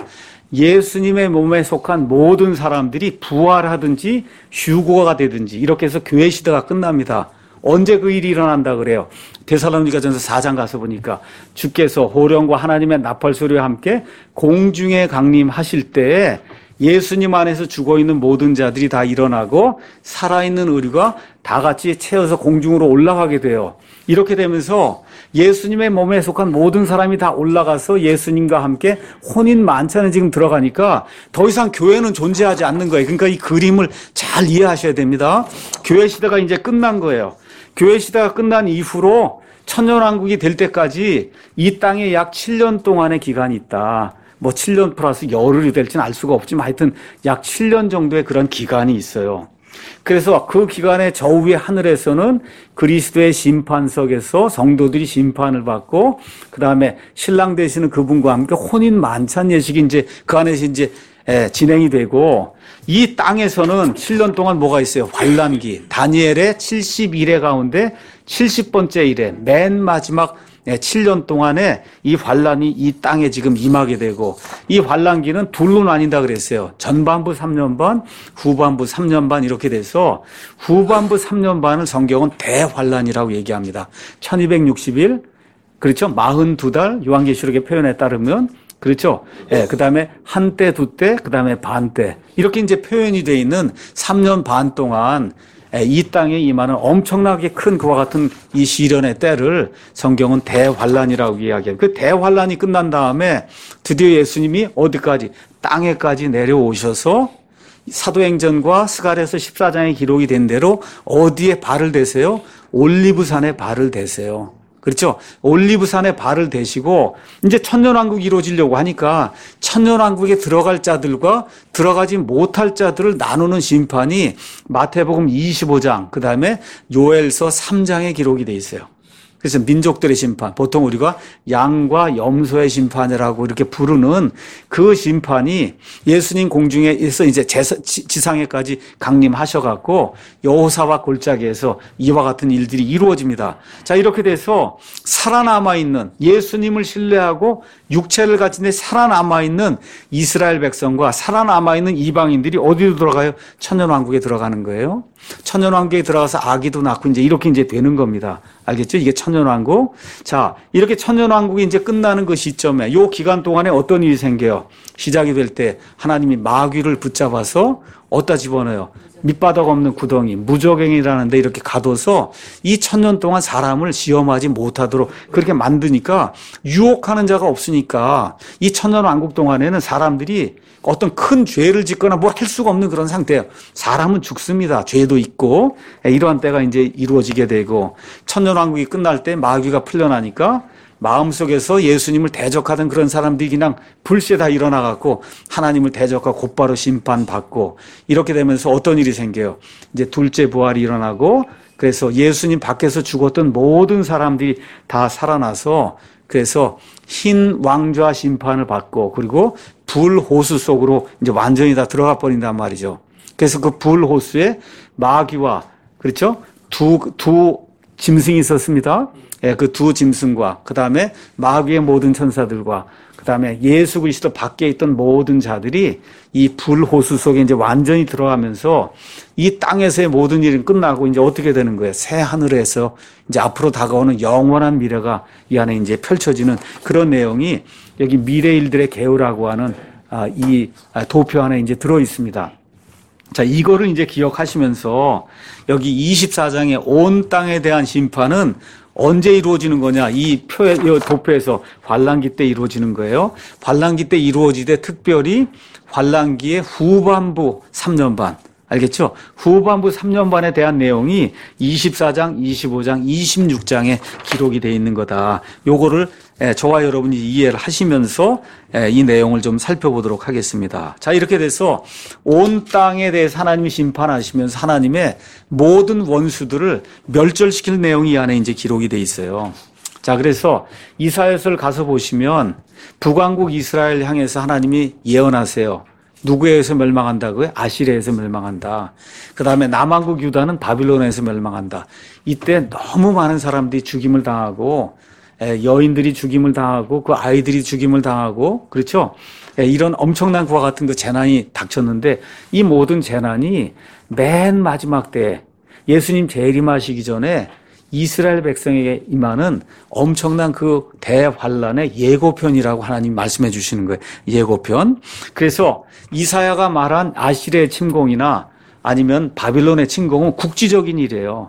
예수님의 몸에 속한 모든 사람들이 부활하든지 휴거가 되든지 이렇게 해서 교회 시대가 끝납니다. 언제 그 일이 일어난다 그래요. 데살로니가전서 사 장 가서 보니까 주께서 호령과 하나님의 나팔 소리와 함께 공중에 강림하실 때에 예수님 안에서 죽어있는 모든 자들이 다 일어나고 살아있는 의류가 다 같이 채워서 공중으로 올라가게 돼요. 이렇게 되면서 예수님의 몸에 속한 모든 사람이 다 올라가서 예수님과 함께 혼인 만찬에 지금 들어가니까 더 이상 교회는 존재하지 않는 거예요. 그러니까 이 그림을 잘 이해하셔야 됩니다. 교회 시대가 이제 끝난 거예요. 교회 시대가 끝난 이후로 천년왕국이 될 때까지 이 땅에 약 칠 년 동안의 기간이 있다. 뭐 칠 년 플러스 열흘이 될지는 알 수가 없지만 하여튼 약 칠 년 정도의 그런 기간이 있어요. 그래서 그 기간에 저 위에 하늘에서는 그리스도의 심판석에서 성도들이 심판을 받고 그 다음에 신랑 되시는 그분과 함께 혼인 만찬 예식이 이제 그 안에서 이제 진행이 되고 이 땅에서는 칠 년 동안 뭐가 있어요? 환란기. 다니엘의 칠십일 회 가운데 칠십 번째 일에 맨 마지막 칠 년 동안에 이 환란이 이 땅에 지금 임하게 되고 이 환란기는 둘로 나뉜다 그랬어요. 전반부 삼 년 반, 후반부 삼 년 반 이렇게 돼서 후반부 삼 년 반을 성경은 대환란이라고 얘기합니다. 천이백육십 일, 그렇죠? 사십이 달, 요한계시록의 표현에 따르면 그렇죠? 예, 그 다음에 한때, 두때, 그 다음에 반때. 이렇게 이제 표현이 되어 있는 삼 년 반 동안 이 땅에 임하는 엄청나게 큰 그와 같은 이 시련의 때를 성경은 대환란이라고 이야기해요. 그 대환란이 끝난 다음에 드디어 예수님이 어디까지? 땅에까지 내려오셔서 사도행전과 스가랴서 십사 장에 기록이 된 대로 어디에 발을 대세요? 올리브산에 발을 대세요. 그렇죠? 올리브산에 발을 대시고 이제 천년왕국이 이루어지려고 하니까 천년왕국에 들어갈 자들과 들어가지 못할 자들을 나누는 심판이 마태복음 이십오 장 그 다음에 요엘서 삼 장에 기록이 돼 있어요. 그래서 민족들의 심판, 보통 우리가 양과 염소의 심판이라고 이렇게 부르는 그 심판이 예수님 공중에서 이제 지상에까지 강림하셔갖고 여호사와 골짜기에서 이와 같은 일들이 이루어집니다. 자, 이렇게 돼서 살아남아있는 예수님을 신뢰하고 육체를 가진 데 살아남아있는 이스라엘 백성과 살아남아있는 이방인들이 어디로 들어가요? 천년왕국에 들어가는 거예요. 천년왕국에 들어가서 아기도 낳고 이제 이렇게 이제 되는 겁니다. 알겠죠? 이게 천년왕국. 자, 이렇게 천년왕국이 이제 끝나는 그 시점에 요 기간 동안에 어떤 일이 생겨요? 시작이 될 때 하나님이 마귀를 붙잡아서 어디다 집어넣어요? 밑바닥 없는 구덩이, 무저갱이라는 데 이렇게 가둬서 이 천년 동안 사람을 시험하지 못하도록 그렇게 만드니까 유혹하는 자가 없으니까 이 천년왕국 동안에는 사람들이 어떤 큰 죄를 짓거나 뭘 할 수가 없는 그런 상태예요. 사람은 죽습니다. 죄도 있고 이러한 때가 이제 이루어지게 되고 천년왕국이 끝날 때 마귀가 풀려나니까 마음속에서 예수님을 대적하던 그런 사람들이 그냥 불시에 다 일어나갖고 하나님을 대적하고 곧바로 심판받고 이렇게 되면서 어떤 일이 생겨요? 이제 둘째 부활이 일어나고 그래서 예수님 밖에서 죽었던 모든 사람들이 다 살아나서 그래서 흰 왕좌 심판을 받고 그리고 불호수 속으로 이제 완전히 다 들어가 버린단 말이죠. 그래서 그 불호수에 마귀와 그렇죠? 두, 두 짐승이 있었습니다. 그 두 짐승과 그 다음에 마귀의 모든 천사들과 그 다음에 예수 그리스도 밖에 있던 모든 자들이 이 불호수 속에 이제 완전히 들어가면서 이 땅에서의 모든 일은 끝나고 이제 어떻게 되는 거예요? 새 하늘에서 이제 앞으로 다가오는 영원한 미래가 이 안에 이제 펼쳐지는 그런 내용이 여기 미래일들의 계우라고 하는 이 도표 안에 이제 들어 있습니다. 자, 이거를 이제 기억하시면서 여기 이십사 장의 온 땅에 대한 심판은 언제 이루어지는 거냐? 이 표에, 이 도표에서 환란기 때 이루어지는 거예요. 환란기 때 이루어지되 특별히 환란기의 후반부 삼 년 반. 알겠죠? 후반부 삼 년 반에 대한 내용이 이십사 장, 이십오 장, 이십육 장에 기록이 되어 있는 거다. 요거를 저와 여러분이 이해를 하시면서 이 내용을 좀 살펴보도록 하겠습니다. 자, 이렇게 돼서 온 땅에 대해서 하나님이 심판하시면서 하나님의 모든 원수들을 멸절시킬 내용이 이 안에 이제 기록이 되어 있어요. 자, 그래서 이사야서를 가서 보시면 북왕국 이스라엘 향해서 하나님이 예언하세요. 누구에 의해서 멸망한다고요? 아시리아에서 멸망한다. 그 다음에 남왕국 유다는 바빌론에서 멸망한다. 이때 너무 많은 사람들이 죽임을 당하고 여인들이 죽임을 당하고 그 아이들이 죽임을 당하고 그렇죠? 이런 엄청난 그와 같은 그 재난이 닥쳤는데 이 모든 재난이 맨 마지막 때에 예수님 재림하시기 전에 이스라엘 백성에게 임하는 엄청난 그 대환란의 예고편이라고 하나님 말씀해 주시는 거예요. 예고편. 그래서 이사야가 말한 아시리아의 침공이나 아니면 바빌론의 침공은 국지적인 일이에요.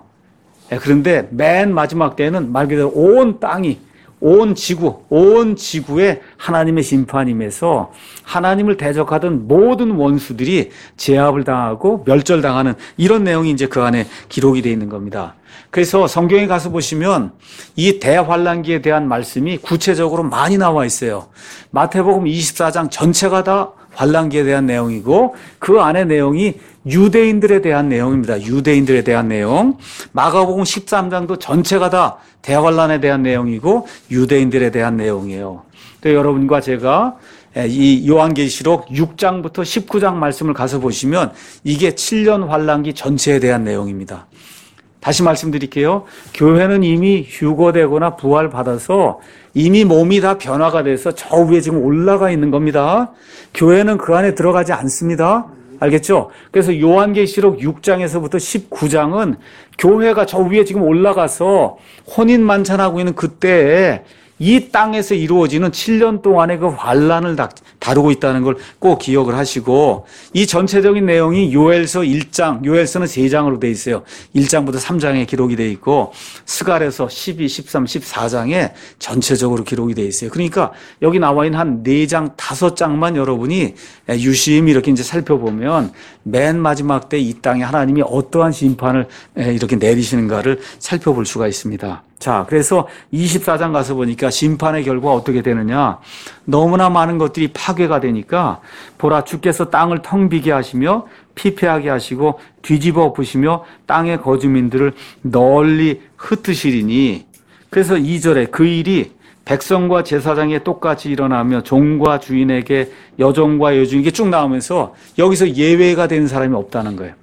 그런데 맨 마지막 때는 말 그대로 온 땅이 온 지구, 온 지구에 하나님의 심판임에서 하나님을 대적하던 모든 원수들이 제압을 당하고 멸절당하는 이런 내용이 이제 그 안에 기록이 되어 있는 겁니다. 그래서 성경에 가서 보시면 이 대환란기에 대한 말씀이 구체적으로 많이 나와 있어요. 마태복음 이십사 장 전체가 다 환란기에 대한 내용이고 그 안에 내용이 유대인들에 대한 내용입니다. 유대인들에 대한 내용. 마가복음 십삼 장도 전체가 다 대환란에 대한 내용이고 유대인들에 대한 내용이에요. 또 여러분과 제가 이 요한계시록 육 장부터 십구 장 말씀을 가서 보시면 이게 칠 년 환란기 전체에 대한 내용입니다. 다시 말씀드릴게요. 교회는 이미 휴거되거나 부활받아서 이미 몸이 다 변화가 돼서 저 위에 지금 올라가 있는 겁니다. 교회는 그 안에 들어가지 않습니다. 알겠죠? 그래서 요한계시록 육 장에서부터 십구 장은 교회가 저 위에 지금 올라가서 혼인 만찬하고 있는 그때에 이 땅에서 이루어지는 칠 년 동안의 그 환란을 다루고 있다는 걸 꼭 기억을 하시고 이 전체적인 내용이 요엘서 일 장, 요엘서는 세 장으로 되어 있어요. 일 장부터 삼 장에 기록이 되어 있고 스가랴서 십이, 십삼, 십사 장에 전체적으로 기록이 되어 있어요. 그러니까 여기 나와 있는 한 네 장, 다섯 장만 여러분이 유심히 이렇게 이제 살펴보면 맨 마지막 때 이 땅에 하나님이 어떠한 심판을 이렇게 내리시는가를 살펴볼 수가 있습니다. 자, 그래서 이십사 장 가서 보니까 심판의 결과가 어떻게 되느냐. 너무나 많은 것들이 파괴가 되니까 보라 주께서 땅을 텅 비게 하시며 피폐하게 하시고 뒤집어 엎으시며 땅의 거주민들을 널리 흩으시리니. 그래서 이 절에 그 일이 백성과 제사장에 똑같이 일어나며 종과 주인에게 여종과 여주인에게 쭉 나오면서 여기서 예외가 되는 사람이 없다는 거예요.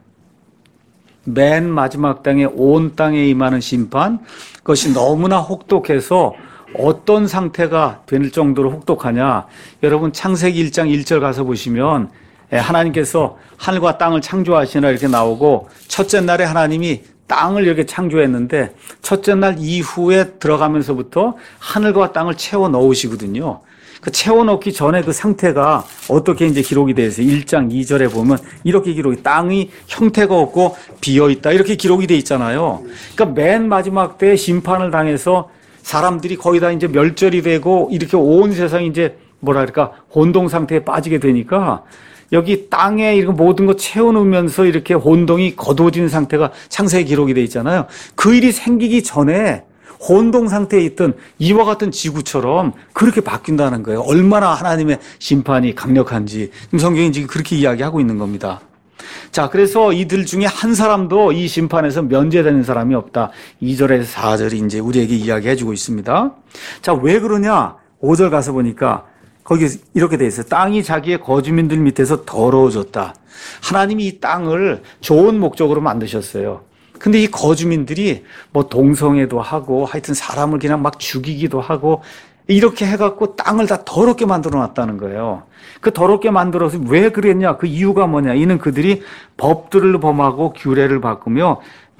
맨 마지막 땅에 온 땅에 임하는 심판, 그것이 너무나 혹독해서 어떤 상태가 될 정도로 혹독하냐. 여러분 창세기 일 장 일 절 가서 보시면 하나님께서 하늘과 땅을 창조하시나 이렇게 나오고 첫째 날에 하나님이 땅을 이렇게 창조했는데 첫째 날 이후에 들어가면서부터 하늘과 땅을 채워 넣으시거든요. 그 채워넣기 전에 그 상태가 어떻게 이제 기록이 되어 있어요. 일 장 이 절에 보면 이렇게 기록이, 땅이 형태가 없고 비어있다. 이렇게 기록이 되어 있잖아요. 그러니까 맨 마지막 때 심판을 당해서 사람들이 거의 다 이제 멸절이 되고 이렇게 온 세상이 이제 뭐랄까 혼동 상태에 빠지게 되니까 여기 땅에 이렇게 모든 거 채워놓으면서 이렇게 혼동이 거두어진 상태가 창세기 기록이 되어 있잖아요. 그 일이 생기기 전에 혼동 상태에 있던 이와 같은 지구처럼 그렇게 바뀐다는 거예요. 얼마나 하나님의 심판이 강력한지 지금 성경이 지금 그렇게 이야기하고 있는 겁니다. 자, 그래서 이들 중에 한 사람도 이 심판에서 면제되는 사람이 없다. 이 절에서 사 절이 이제 우리에게 이야기해주고 있습니다. 자, 왜 그러냐? 오 절 가서 보니까 거기 이렇게 돼 있어요. 땅이 자기의 거주민들 밑에서 더러워졌다. 하나님이 이 땅을 좋은 목적으로 만드셨어요. 근데 이 거주민들이 뭐 동성애도 하고 하여튼 사람을 그냥 막 죽이기도 하고 이렇게 해갖고 땅을 다 더럽게 만들어 놨다는 거예요. 그 더럽게 만들어서 왜 그랬냐? 그 이유가 뭐냐? 이는 그들이 법들을 범하고 규례를 바꾸며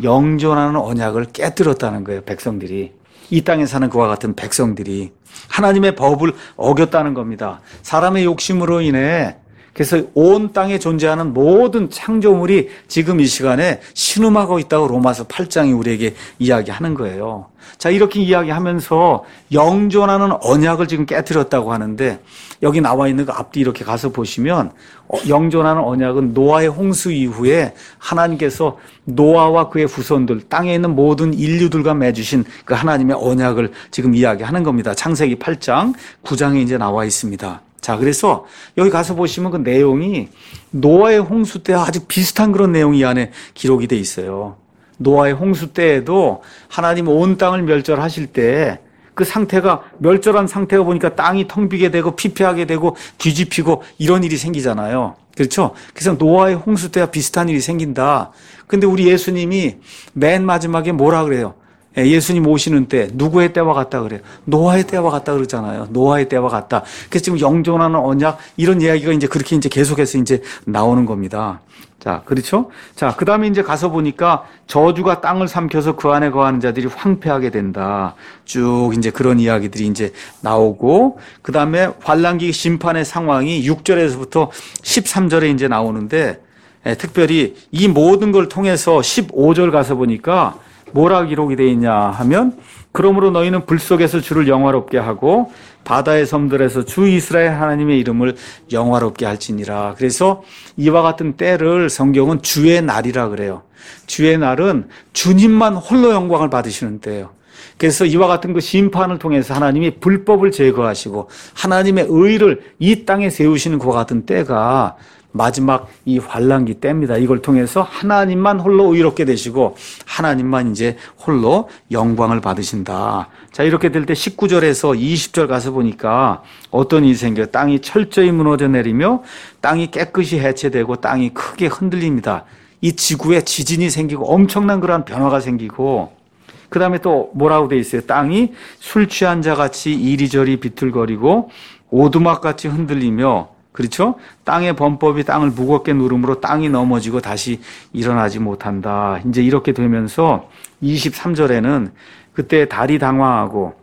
영존하는 언약을 깨뜨렸다는 거예요. 백성들이. 이 땅에 사는 그와 같은 백성들이 하나님의 법을 어겼다는 겁니다. 사람의 욕심으로 인해 그래서 온 땅에 존재하는 모든 창조물이 지금 이 시간에 신음하고 있다고 로마서 팔 장이 우리에게 이야기하는 거예요. 자, 이렇게 이야기하면서 영존하는 언약을 지금 깨뜨렸다고 하는데 여기 나와 있는 그 앞뒤 이렇게 가서 보시면 영존하는 언약은 노아의 홍수 이후에 하나님께서 노아와 그의 후손들, 땅에 있는 모든 인류들과 맺으신 그 하나님의 언약을 지금 이야기하는 겁니다. 창세기 팔 장, 구 장에 이제 나와 있습니다. 자, 그래서 여기 가서 보시면 그 내용이 노아의 홍수 때와 아주 비슷한 그런 내용이 이 안에 기록이 돼 있어요. 노아의 홍수 때에도 하나님 온 땅을 멸절하실 때 그 상태가 멸절한 상태가 보니까 땅이 텅 비게 되고 피폐하게 되고 뒤집히고 이런 일이 생기잖아요. 그렇죠? 그래서 노아의 홍수 때와 비슷한 일이 생긴다. 근데 우리 예수님이 맨 마지막에 뭐라 그래요? 예수님 오시는 때 누구의 때와 같다 그래요? 노아의 때와 같다 그러잖아요. 노아의 때와 같다. 그래서 지금 영존하는 언약 이런 이야기가 이제 그렇게 이제 계속해서 이제 나오는 겁니다. 자, 그렇죠? 자, 그 다음에 이제 가서 보니까 저주가 땅을 삼켜서 그 안에 거하는 자들이 황폐하게 된다. 쭉 이제 그런 이야기들이 이제 나오고, 그 다음에 환란기 심판의 상황이 육 절에서부터 십삼 절에 이제 나오는데, 예, 특별히 이 모든 걸 통해서 십오 절 가서 보니까 뭐라 기록이 되어 있냐 하면, 그러므로 너희는 불 속에서 주를 영화롭게 하고 바다의 섬들에서 주 이스라엘 하나님의 이름을 영화롭게 할지니라. 그래서 이와 같은 때를 성경은 주의 날이라 그래요. 주의 날은 주님만 홀로 영광을 받으시는 때예요. 그래서 이와 같은 그 심판을 통해서 하나님이 불법을 제거하시고 하나님의 의를 이 땅에 세우시는 그와 같은 때가 마지막 이 환란기 때입니다. 이걸 통해서 하나님만 홀로 의롭게 되시고 하나님만 이제 홀로 영광을 받으신다. 자, 이렇게 될 때 십구 절에서 이십 절 가서 보니까 어떤 일이 생겨요? 땅이 철저히 무너져 내리며 땅이 깨끗이 해체되고 땅이 크게 흔들립니다. 이 지구에 지진이 생기고 엄청난 그러한 변화가 생기고 그 다음에 또 뭐라고 돼 있어요? 땅이 술 취한 자 같이 이리저리 비틀거리고 오두막같이 흔들리며 그렇죠? 땅의 범법이 땅을 무겁게 누름으로 땅이 넘어지고 다시 일어나지 못한다. 이제 이렇게 되면서 이십삼 절에는 그때 달이 당황하고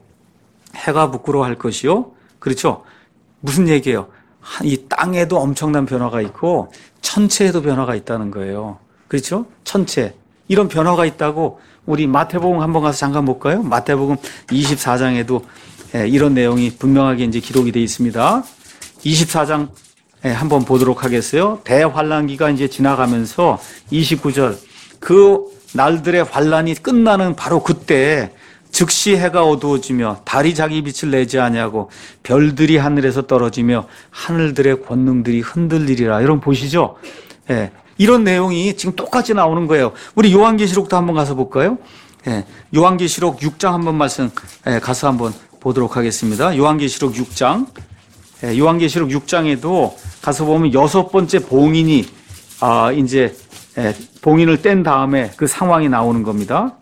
해가 부끄러워할 것이요. 그렇죠? 무슨 얘기예요? 이 땅에도 엄청난 변화가 있고 천체에도 변화가 있다는 거예요. 그렇죠? 천체. 이런 변화가 있다고 우리 마태복음 한번 가서 잠깐 볼까요? 마태복음 이십사 장에도 이런 내용이 분명하게 이제 기록이 되어 있습니다. 이십사 장 한번 보도록 하겠어요. 대환란기가 이제 지나가면서 이십구 절 그 날들의 환란이 끝나는 바로 그때 즉시 해가 어두워지며 달이 자기 빛을 내지 아니하고 별들이 하늘에서 떨어지며 하늘들의 권능들이 흔들리리라. 여러분 보시죠? 예, 이런 내용이 지금 똑같이 나오는 거예요. 우리 요한계시록도 한번 가서 볼까요? 예, 요한계시록 육 장 한번 말씀 예, 가서 한번 보도록 하겠습니다. 요한계시록 육 장 예, 요한계시록 육 장에도 가서 보면 여섯 번째 봉인이 아 이제 예, 봉인을 뗀 다음에 그 상황이 나오는 겁니다.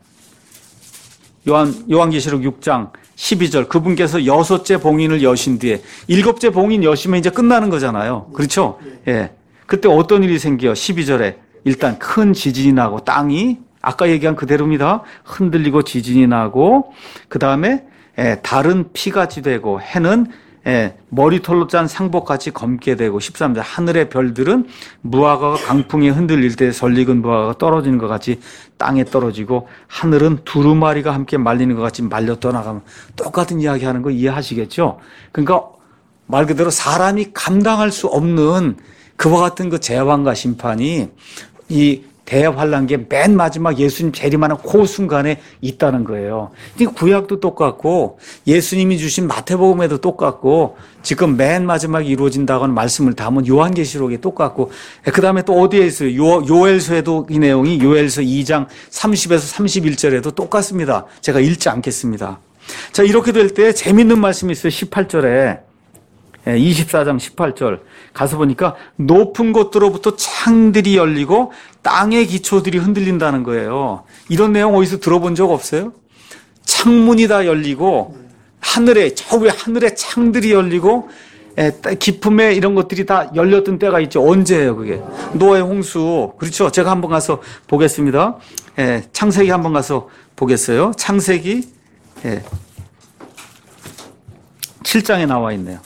요한 요한계시록 육 장 십이 절 그분께서 여섯째 봉인을 여신 뒤에 일곱째 봉인 여시면 이제 끝나는 거잖아요. 그렇죠? 예. 그때 어떤 일이 생겨요? 십이 절에 일단 큰 지진이 나고 땅이 아까 얘기한 그대로입니다. 흔들리고 지진이 나고 그 다음에 예, 달은 피같이 되고 해는 예, 머리털로 짠 상복같이 검게 되고 십삼 절 하늘의 별들은 무화과가 강풍에 흔들릴 때 설익은 무화과가 떨어지는 것 같이 땅에 떨어지고 하늘은 두루마리가 함께 말리는 것 같이 말려 떠나가면 똑같은 이야기 하는 거 이해하시겠죠? 그러니까 말 그대로 사람이 감당할 수 없는 그와 같은 그 재앙과 심판이 이 대환란기의 맨 마지막 예수님 재림하는 그 순간에 있다는 거예요. 구약도 똑같고 예수님이 주신 마태복음에도 똑같고 지금 맨 마지막에 이루어진다고 하는 말씀을 담은 요한계시록에 똑같고 그 다음에 또 어디에 있어요? 요, 요엘서에도 이 내용이 요엘서 이 장 삼십에서 삼십일 절에도 똑같습니다. 제가 읽지 않겠습니다. 자, 이렇게 될 때 재밌는 말씀이 있어요. 십팔 절에 이십사 장 십팔 절 가서 보니까 높은 곳으로부터 창들이 열리고 땅의 기초들이 흔들린다는 거예요. 이런 내용 어디서 들어본 적 없어요? 창문이 다 열리고 하늘에 저 위에 하늘에 창들이 열리고 깊음에 이런 것들이 다 열렸던 때가 있죠. 언제예요 그게? 노아의 홍수. 그렇죠. 제가 한번 가서 보겠습니다. 창세기 한번 가서 보겠어요. 창세기 칠 장에 나와 있네요.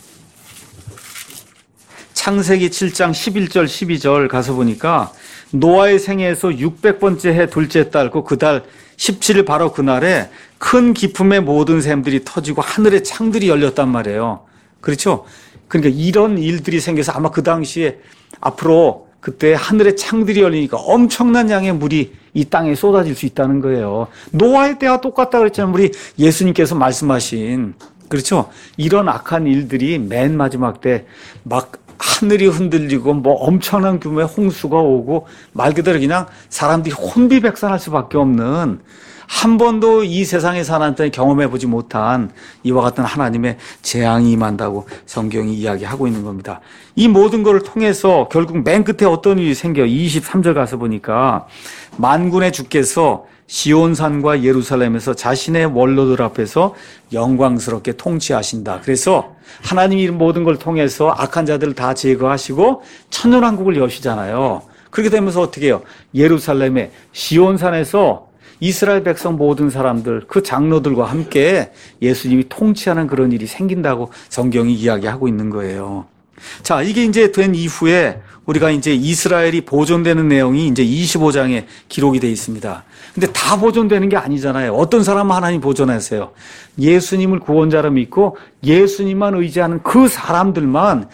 창세기 칠 장 십일 절 십이 절 가서 보니까 노아의 생애에서 육백 번째 해 둘째 달 그 달 십칠 일 바로 그날에 큰 기품의 모든 샘들이 터지고 하늘의 창들이 열렸단 말이에요. 그렇죠? 그러니까 이런 일들이 생겨서 아마 그 당시에 앞으로 그때 하늘의 창들이 열리니까 엄청난 양의 물이 이 땅에 쏟아질 수 있다는 거예요. 노아의 때와 똑같다 그랬잖아요. 우리 예수님께서 말씀하신. 그렇죠? 이런 악한 일들이 맨 마지막 때 막 하늘이 흔들리고 뭐 엄청난 규모의 홍수가 오고 말 그대로 그냥 사람들이 혼비백산할 수밖에 없는 한 번도 이 세상에 사는 때 경험해 보지 못한 이와 같은 하나님의 재앙이 임한다고 성경이 이야기하고 있는 겁니다. 이 모든 것을 통해서 결국 맨 끝에 어떤 일이 생겨요. 이십삼 절 가서 보니까 만군의 주께서 시온산과 예루살렘에서 자신의 원로들 앞에서 영광스럽게 통치하신다. 그래서 하나님이 모든 걸 통해서 악한 자들을 다 제거하시고 천년왕국을 여시잖아요. 그렇게 되면서 어떻게 해요? 예루살렘의 시온산에서 이스라엘 백성 모든 사람들, 그 장로들과 함께 예수님이 통치하는 그런 일이 생긴다고 성경이 이야기하고 있는 거예요. 자, 이게 이제 된 이후에 우리가 이제 이스라엘이 보존되는 내용이 이제 이십오 장에 기록이 되어 있습니다. 근데 다 보존되는 게 아니잖아요. 어떤 사람은 하나님 보존하세요. 예수님을 구원자로 믿고 예수님만 의지하는 그 사람들만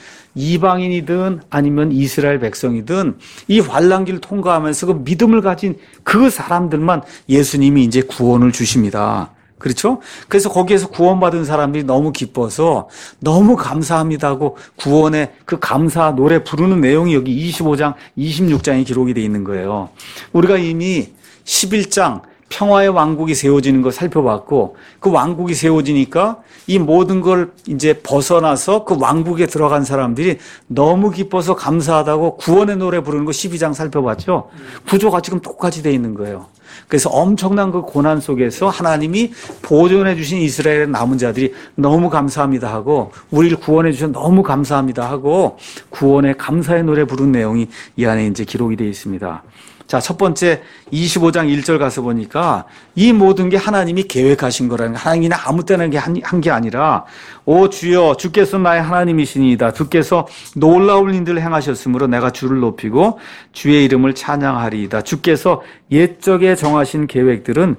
이방인이든 아니면 이스라엘 백성이든 이 환난기를 통과하면서 그 믿음을 가진 그 사람들만 예수님이 이제 구원을 주십니다. 그렇죠? 그래서 거기에서 구원받은 사람들이 너무 기뻐서 너무 감사합니다 하고 구원의 그 감사 노래 부르는 내용이 여기 이십오 장, 이십육 장에 기록이 되어 있는 거예요. 우리가 이미 십일 장 평화의 왕국이 세워지는 거 살펴봤고 그 왕국이 세워지니까 이 모든 걸 이제 벗어나서 그 왕국에 들어간 사람들이 너무 기뻐서 감사하다고 구원의 노래 부르는 거 십이 장 살펴봤죠. 구조가 지금 똑같이 되어 있는 거예요. 그래서 엄청난 그 고난 속에서 하나님이 보존해 주신 이스라엘의 남은 자들이 너무 감사합니다 하고 우리를 구원해 주셔서 너무 감사합니다 하고 구원의 감사의 노래 부른 내용이 이 안에 이제 기록이 되어 있습니다. 자, 첫 번째 이십오 장 일 절 가서 보니까 이 모든 게 하나님이 계획하신 거라는 게 하나님이 아무 때나 한 게 아니라 오 주여 주께서 나의 하나님이시니이다. 주께서 놀라운 일들을 행하셨으므로 내가 주를 높이고 주의 이름을 찬양하리이다. 주께서 옛적에 정하신 계획들은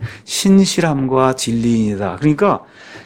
신실함과 진리이다. 그러니까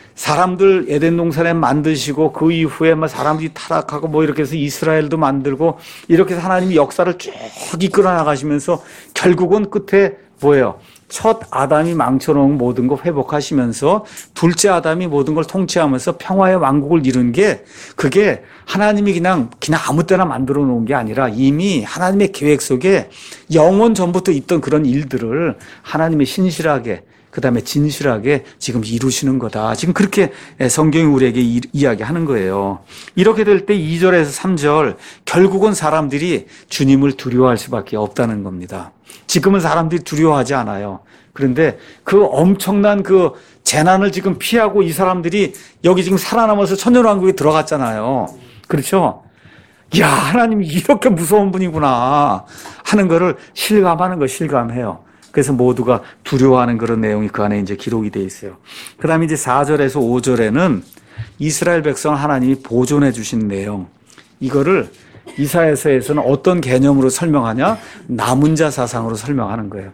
사람들 에덴 동산에 만드시고 그 이후에 막 사람들이 타락하고 뭐 이렇게 해서 이스라엘도 만들고 이렇게 해서 하나님이 역사를 쭉 이끌어 나가시면서 결국은 끝에 뭐예요? 첫 아담이 망쳐놓은 모든 걸 회복하시면서 둘째 아담이 모든 걸 통치하면서 평화의 왕국을 이룬 게 그게 하나님이 그냥 그냥 아무 때나 만들어 놓은 게 아니라 이미 하나님의 계획 속에 영원 전부터 있던 그런 일들을 하나님이 신실하게 그 다음에 진실하게 지금 이루시는 거다. 지금 그렇게 성경이 우리에게 이, 이야기하는 거예요. 이렇게 될 때 이 절에서 삼 절 결국은 사람들이 주님을 두려워할 수밖에 없다는 겁니다. 지금은 사람들이 두려워하지 않아요. 그런데 그 엄청난 그 재난을 지금 피하고 이 사람들이 여기 지금 살아남아서 천년왕국에 들어갔잖아요. 그렇죠? 야, 하나님이 이렇게 무서운 분이구나 하는 거를 실감하는 거 실감해요. 그래서 모두가 두려워하는 그런 내용이 그 안에 이제 기록이 되어 있어요. 그 다음에 이제 사 절에서 오 절에는 이스라엘 백성 하나님이 보존해 주신 내용. 이거를 이사야서에서는 어떤 개념으로 설명하냐? 남은 자 사상으로 설명하는 거예요.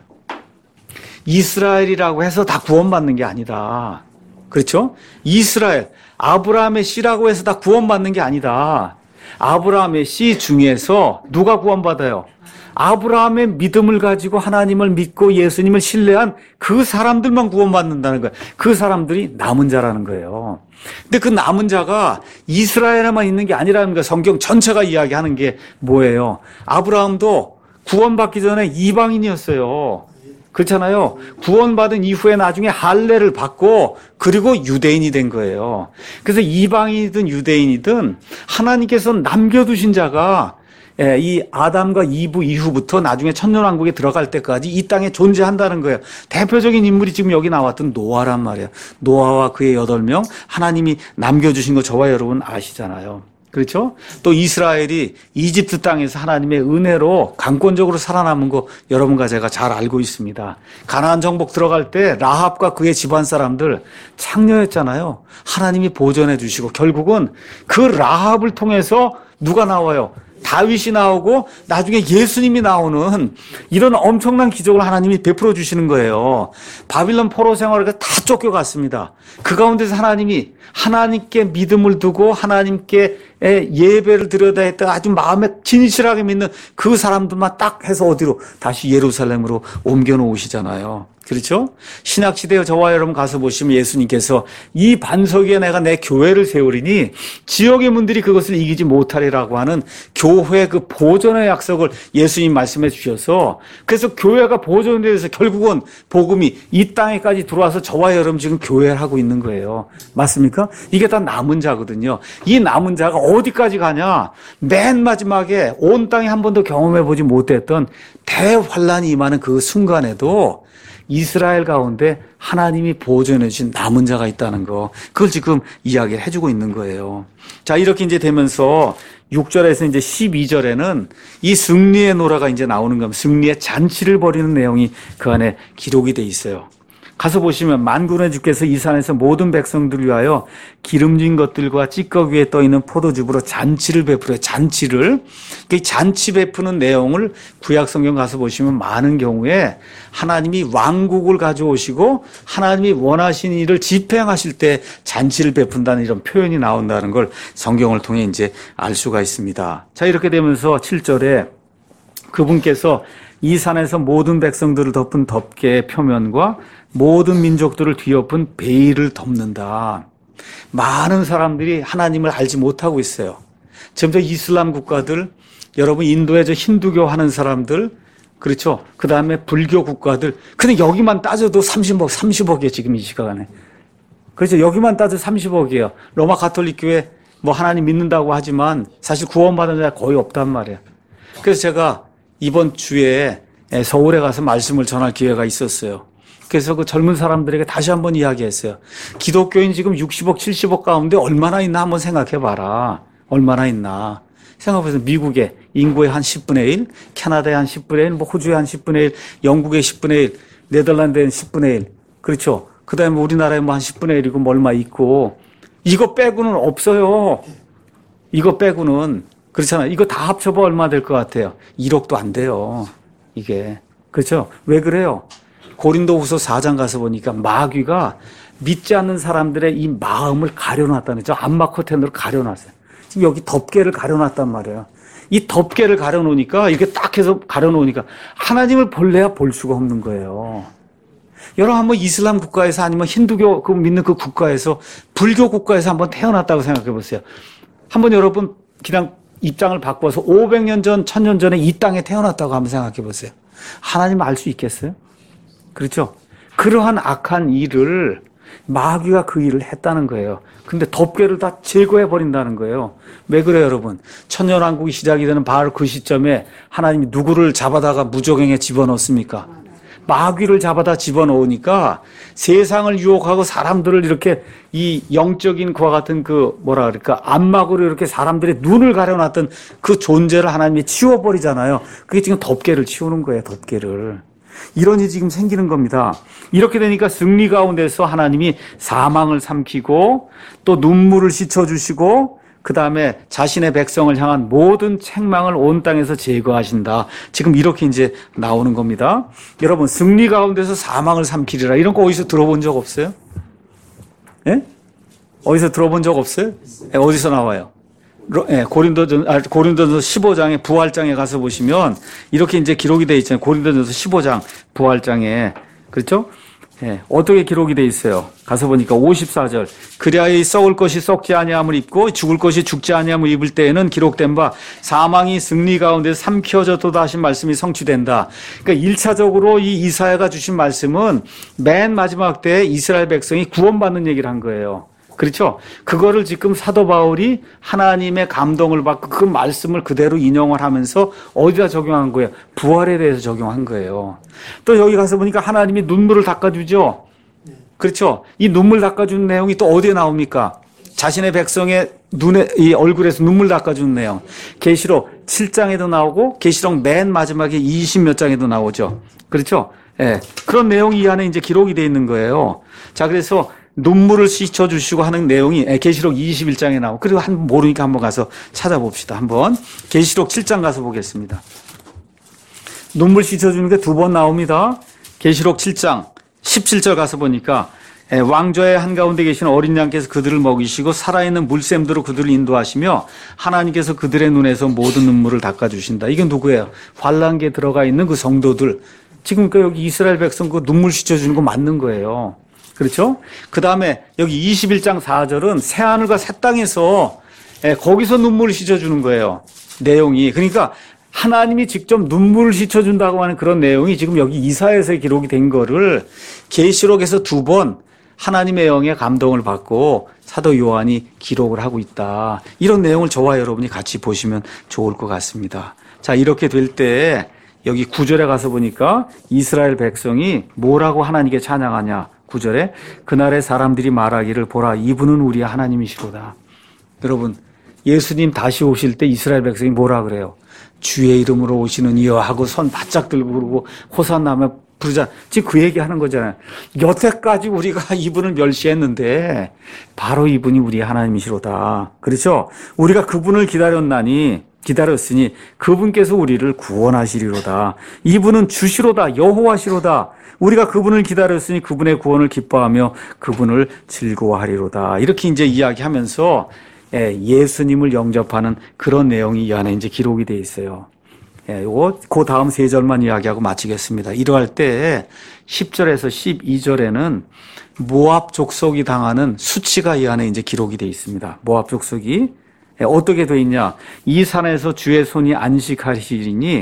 이스라엘이라고 해서 다 구원받는 게 아니다. 그렇죠? 이스라엘, 아브라함의 씨라고 해서 다 구원받는 게 아니다. 아브라함의 씨 중에서 누가 구원받아요? 아브라함의 믿음을 가지고 하나님을 믿고 예수님을 신뢰한 그 사람들만 구원받는다는 거예요. 그 사람들이 남은 자라는 거예요. 근데 그 남은 자가 이스라엘에만 있는 게 아니라는 거예요. 성경 전체가 이야기하는 게 뭐예요? 아브라함도 구원받기 전에 이방인이었어요. 그렇잖아요. 구원받은 이후에 나중에 할례를 받고 그리고 유대인이 된 거예요. 그래서 이방인이든 유대인이든 하나님께서 남겨두신 자가 이 아담과 이브 이후부터 나중에 천년왕국에 들어갈 때까지 이 땅에 존재한다는 거예요. 대표적인 인물이 지금 여기 나왔던 노아란 말이에요. 노아와 그의 여덟 명 하나님이 남겨주신 거 저와 여러분 아시잖아요. 그렇죠? 또 이스라엘이 이집트 땅에서 하나님의 은혜로 강권적으로 살아남은 거 여러분과 제가 잘 알고 있습니다. 가나안 정복 들어갈 때 라합과 그의 집안 사람들 창녀였잖아요. 하나님이 보존해 주시고 결국은 그 라합을 통해서 누가 나와요? 다윗이 나오고 나중에 예수님이 나오는 이런 엄청난 기적을 하나님이 베풀어 주시는 거예요. 바빌론 포로 생활을 다 쫓겨갔습니다. 그 가운데서 하나님이 하나님께 믿음을 두고 하나님께 예배를 드려야 했던 아주 마음에 진실하게 믿는 그 사람들만 딱 해서 어디로? 다시 예루살렘으로 옮겨 놓으시잖아요. 그렇죠? 신약시대에 저와 여러분 가서 보시면 예수님께서 이 반석 위에 내가 내 교회를 세우리니 지역의 문들이 그것을 이기지 못하리라고 하는 교회 그 보존의 약속을 예수님 말씀해 주셔서 그래서 교회가 보존돼서 결국은 복음이 이 땅에까지 들어와서 저와 여러분 지금 교회를 하고 있는 거예요. 맞습니까? 이게 다 남은 자거든요. 이 남은 자가 어디까지 가냐? 맨 마지막에 온 땅에 한 번도 경험해 보지 못했던 대환란이 임하는 그 순간에도 이스라엘 가운데 하나님이 보존해 주신 남은 자가 있다는 거. 그걸 지금 이야기를 해주고 있는 거예요. 자, 이렇게 이제 되면서 육 절에서 이제 십이 절에는 이 승리의 노래가 이제 나오는 겁니다. 승리의 잔치를 벌이는 내용이 그 안에 기록이 돼 있어요. 가서 보시면 만군의 주께서 이 산에서 모든 백성들을 위하여 기름진 것들과 찌꺼기 위에 떠있는 포도즙으로 잔치를 베풀어요. 잔치를. 그 잔치 베푸는 내용을 구약성경 가서 보시면 많은 경우에 하나님이 왕국을 가져오시고 하나님이 원하시는 일을 집행하실 때 잔치를 베푼다는 이런 표현이 나온다는 걸 성경을 통해 이제 알 수가 있습니다. 자, 이렇게 되면서 칠 절에 그분께서 이 산에서 모든 백성들을 덮은 덮개의 표면과 모든 민족들을 뒤엎은 베일을 덮는다. 많은 사람들이 하나님을 알지 못하고 있어요. 지금 저 이슬람 국가들, 여러분 인도에 저 힌두교 하는 사람들, 그렇죠? 그 다음에 불교 국가들. 근데 여기만 따져도 삼십억, 삼십억이에요, 지금 이 시간에. 그렇죠? 여기만 따져도 삼십억이에요. 로마 가톨릭 교회 뭐 하나님 믿는다고 하지만 사실 구원받은 자가 거의 없단 말이에요. 그래서 제가 이번 주에 서울에 가서 말씀을 전할 기회가 있었어요. 그래서 그 젊은 사람들에게 다시 한번 이야기했어요. 기독교인 지금 육십억, 칠십억 가운데 얼마나 있나 한번 생각해 봐라. 얼마나 있나. 생각해보세요. 미국의 인구의 한 십분의 일, 캐나다의 한 십분의 일, 뭐 호주의 한 십분의 일, 영국의 십분의 일, 네덜란드의 십분의 일. 그렇죠. 그 다음에 우리나라에 뭐 한 십분의 일이고 뭐 얼마 있고. 이거 빼고는 없어요. 이거 빼고는. 그렇잖아요. 이거 다 합쳐봐 얼마 될 것 같아요? 일억도 안 돼요. 이게. 그렇죠? 왜 그래요? 고린도후서 사 장 가서 보니까 마귀가 믿지 않는 사람들의 이 마음을 가려놨다는 거죠. 암막 커튼으로 가려놨어요. 지금 여기 덮개를 가려놨단 말이에요. 이 덮개를 가려놓으니까 이렇게 딱 해서 가려놓으니까 하나님을 볼래야 볼 수가 없는 거예요. 여러분 한번 이슬람 국가에서 아니면 힌두교 그 믿는 그 국가에서 불교 국가에서 한번 태어났다고 생각해 보세요. 한번 여러분 그냥 입장을 바꿔서 오백 년 전, 천 년 전에 이 땅에 태어났다고 한번 생각해 보세요. 하나님 알 수 있겠어요? 그렇죠? 그러한 악한 일을 마귀가 그 일을 했다는 거예요. 근데 덮개를 다 제거해 버린다는 거예요. 왜 그래요, 여러분? 천년왕국이 시작이 되는 바로 그 시점에 하나님이 누구를 잡아다가 무적행에 집어넣습니까? 마귀를 잡아다 집어넣으니까 세상을 유혹하고 사람들을 이렇게 이 영적인 그와 같은 그 뭐라 그럴까 안막으로 이렇게 사람들의 눈을 가려놨던 그 존재를 하나님이 치워버리잖아요. 그게 지금 덮개를 치우는 거예요. 덮개를. 이런 일이 지금 생기는 겁니다. 이렇게 되니까 승리 가운데서 하나님이 사망을 삼키고 또 눈물을 씻어주시고 그 다음에 자신의 백성을 향한 모든 책망을 온 땅에서 제거하신다. 지금 이렇게 이제 나오는 겁니다. 여러분 승리 가운데서 사망을 삼키리라 이런 거 어디서 들어본 적 없어요? 예? 어디서 들어본 적 없어요? 예, 어디서 나와요? 예, 고린도전, 아, 고린도전서 십오 장에 부활장에 가서 보시면 이렇게 이제 기록이 되어 있잖아요. 고린도전서 십오 장 부활장에. 그렇죠? 예, 어떻게 기록이 돼 있어요? 가서 보니까 오십사 절. 그리하여 썩을 것이 썩지 아니함을 입고 죽을 것이 죽지 아니함을 입을 때에는 기록된 바 사망이 승리 가운데 삼켜졌도다 하신 말씀이 성취된다. 그러니까 일 차적으로 이 이사야가 주신 말씀은 맨 마지막 때 이스라엘 백성이 구원받는 얘기를 한 거예요. 그렇죠? 그거를 지금 사도 바울이 하나님의 감동을 받고 그 말씀을 그대로 인용을 하면서 어디다 적용한 거예요? 부활에 대해서 적용한 거예요. 또 여기 가서 보니까 하나님이 눈물을 닦아주죠? 그렇죠? 이 눈물 닦아주는 내용이 또 어디에 나옵니까? 자신의 백성의 눈에, 이 얼굴에서 눈물 닦아주는 내용. 계시록 칠 장에도 나오고, 계시록 맨 마지막에 이십 몇 장에도 나오죠. 그렇죠? 예. 그런 내용이 이 안에 이제 기록이 되어 있는 거예요. 자, 그래서 눈물을 씻어주시고 하는 내용이 계시록 이십일 장에 나오고, 그리고 한 모르니까 한번 가서 찾아봅시다. 한번 계시록 칠 장 가서 보겠습니다. 눈물 씻어주는 게 두 번 나옵니다. 계시록 칠 장 십칠 절 가서 보니까 왕좌의 한가운데 계신 어린 양께서 그들을 먹이시고 살아있는 물샘대로 그들을 인도하시며 하나님께서 그들의 눈에서 모든 눈물을 닦아주신다. 이게 누구예요? 환란기에 들어가 있는 그 성도들. 지금 그 여기 이스라엘 백성 그 눈물 씻어주는 거 맞는 거예요. 그렇죠? 그 다음에 여기 이십일 장 사 절은 새하늘과 새 땅에서 거기서 눈물을 씻어주는 거예요. 내용이. 그러니까 하나님이 직접 눈물을 씻어준다고 하는 그런 내용이 지금 여기 이사야에서 기록이 된 거를 계시록에서 두 번 하나님의 영의 감동을 받고 사도 요한이 기록을 하고 있다. 이런 내용을 저와 여러분이 같이 보시면 좋을 것 같습니다. 자, 이렇게 될 때 여기 구 절에 가서 보니까 이스라엘 백성이 뭐라고 하나님께 찬양하냐. 구 절에 그날의 사람들이 말하기를 보라 이분은 우리의 하나님이시로다. 여러분 예수님 다시 오실 때 이스라엘 백성이 뭐라 그래요? 주의 이름으로 오시는 이여 하고 손 바짝 들고 그러고 호산나며 부르자. 지금 그 얘기하는 거잖아요. 여태까지 우리가 이분을 멸시했는데 바로 이분이 우리의 하나님이시로다. 그렇죠? 우리가 그분을 기다렸나니 기다렸으니 그분께서 우리를 구원하시리로다. 이분은 주시로다. 여호와시로다. 우리가 그분을 기다렸으니 그분의 구원을 기뻐하며 그분을 즐거워하리로다. 이렇게 이제 이야기하면서 예수님을 영접하는 그런 내용이 이 안에 이제 기록이 되어 있어요. 예, 요거 그 다음 세 절만 이야기하고 마치겠습니다. 이러할 때 십 절에서 십이 절에는 모압 족속이 당하는 수치가 이 안에 이제 기록이 되어 있습니다. 모압 족속이 어떻게 되어 있냐? 이 산에서 주의 손이 안식하시리니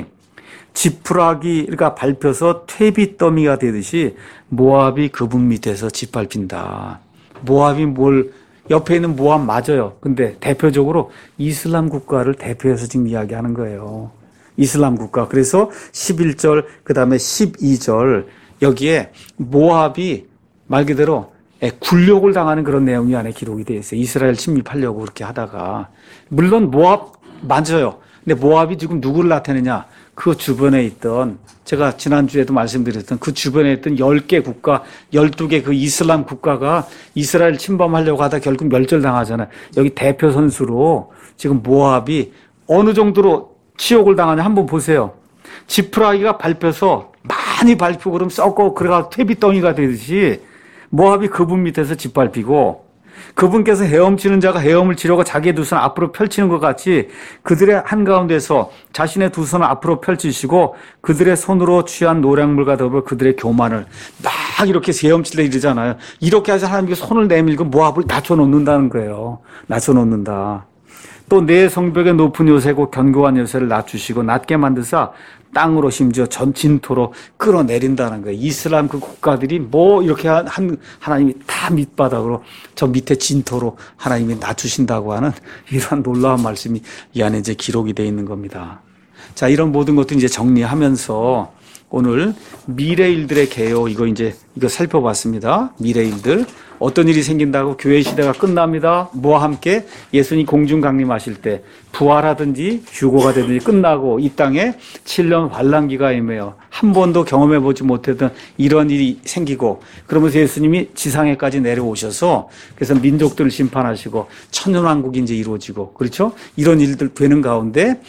지푸라기가 밟혀서 퇴비더미가 되듯이 모압이 그분 밑에서 짓밟힌다. 모압이 뭘 옆에 있는 모압 맞아요. 근데 대표적으로 이슬람 국가를 대표해서 지금 이야기하는 거예요. 이슬람 국가. 그래서 십일 절 그다음에 십이 절 여기에 모압이 말 그대로 굴욕을 당하는 그런 내용이 안에 기록이 되어 있어요. 이스라엘 침입하려고 그렇게 하다가. 물론 모압 맞아요. 근데 모압이 지금 누구를 나타내냐? 그 주변에 있던 제가 지난주에도 말씀드렸던 그 주변에 있던 열 개 국가, 열두 개 그 이슬람 국가가 이스라엘 침범하려고 하다 결국 멸절당하잖아요. 여기 대표 선수로 지금 모압이 어느 정도로 치욕을 당하냐 한번 보세요. 지푸라기가 밟혀서 많이 밟히고 그러면 썩고 그래가 퇴비덩이가 되듯이 모압이 그분 밑에서 짓밟히고 그분께서 헤엄치는 자가 헤엄을 치려고 자기의 두 손을 앞으로 펼치는 것 같이 그들의 한가운데서 자신의 두 손을 앞으로 펼치시고 그들의 손으로 취한 노량물과 더불어 그들의 교만을 막 이렇게 헤엄치려 이러잖아요. 이렇게 해서 하나님께서 손을 내밀고 모압을 낮춰놓는다는 거예요. 낮춰놓는다. 또 내 성벽의 높은 요새고 견고한 요새를 낮추시고 낮게 만드사 땅으로 심지어 전 진토로 끌어내린다는 거예요. 이슬람 그 국가들이 뭐 이렇게 한 하나님이 다 밑바닥으로 저 밑에 진토로 하나님이 낮추신다고 하는 이런 놀라운 말씀이 이 안에 이제 기록이 되어 있는 겁니다. 자, 이런 모든 것도 이제 정리하면서 오늘 미래 일들의 개요 이거 이제 이거 살펴봤습니다. 미래 일들. 어떤 일이 생긴다고 교회 시대가 끝납니다. 뭐와 함께 예수님 공중 강림하실 때 부활하든지 휴고가 되든지 끝나고 이 땅에 칠 년 환란기가 임해요. 한 번도 경험해 보지 못했던 이런 일이 생기고 그러면서 예수님이 지상에까지 내려오셔서 그래서 민족들을 심판하시고 천년왕국이 이제 이루어지고 그렇죠? 이런 일들 되는 가운데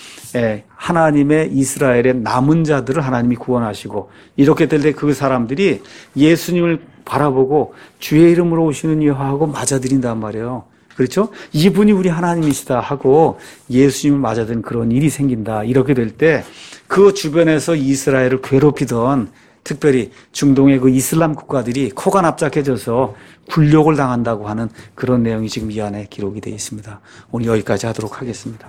하나님의 이스라엘의 남은 자들을 하나님이 구원하시고 이렇게 될 때 그 사람들이 예수님을 바라보고 주의 이름으로 오시는 여호와하고 맞아들인단 말이에요. 그렇죠? 이분이 우리 하나님이시다 하고 예수님을 맞아들인 그런 일이 생긴다. 이렇게 될 때 그 주변에서 이스라엘을 괴롭히던 특별히 중동의 그 이슬람 국가들이 코가 납작해져서 굴욕을 당한다고 하는 그런 내용이 지금 이 안에 기록이 되어 있습니다. 오늘 여기까지 하도록 하겠습니다.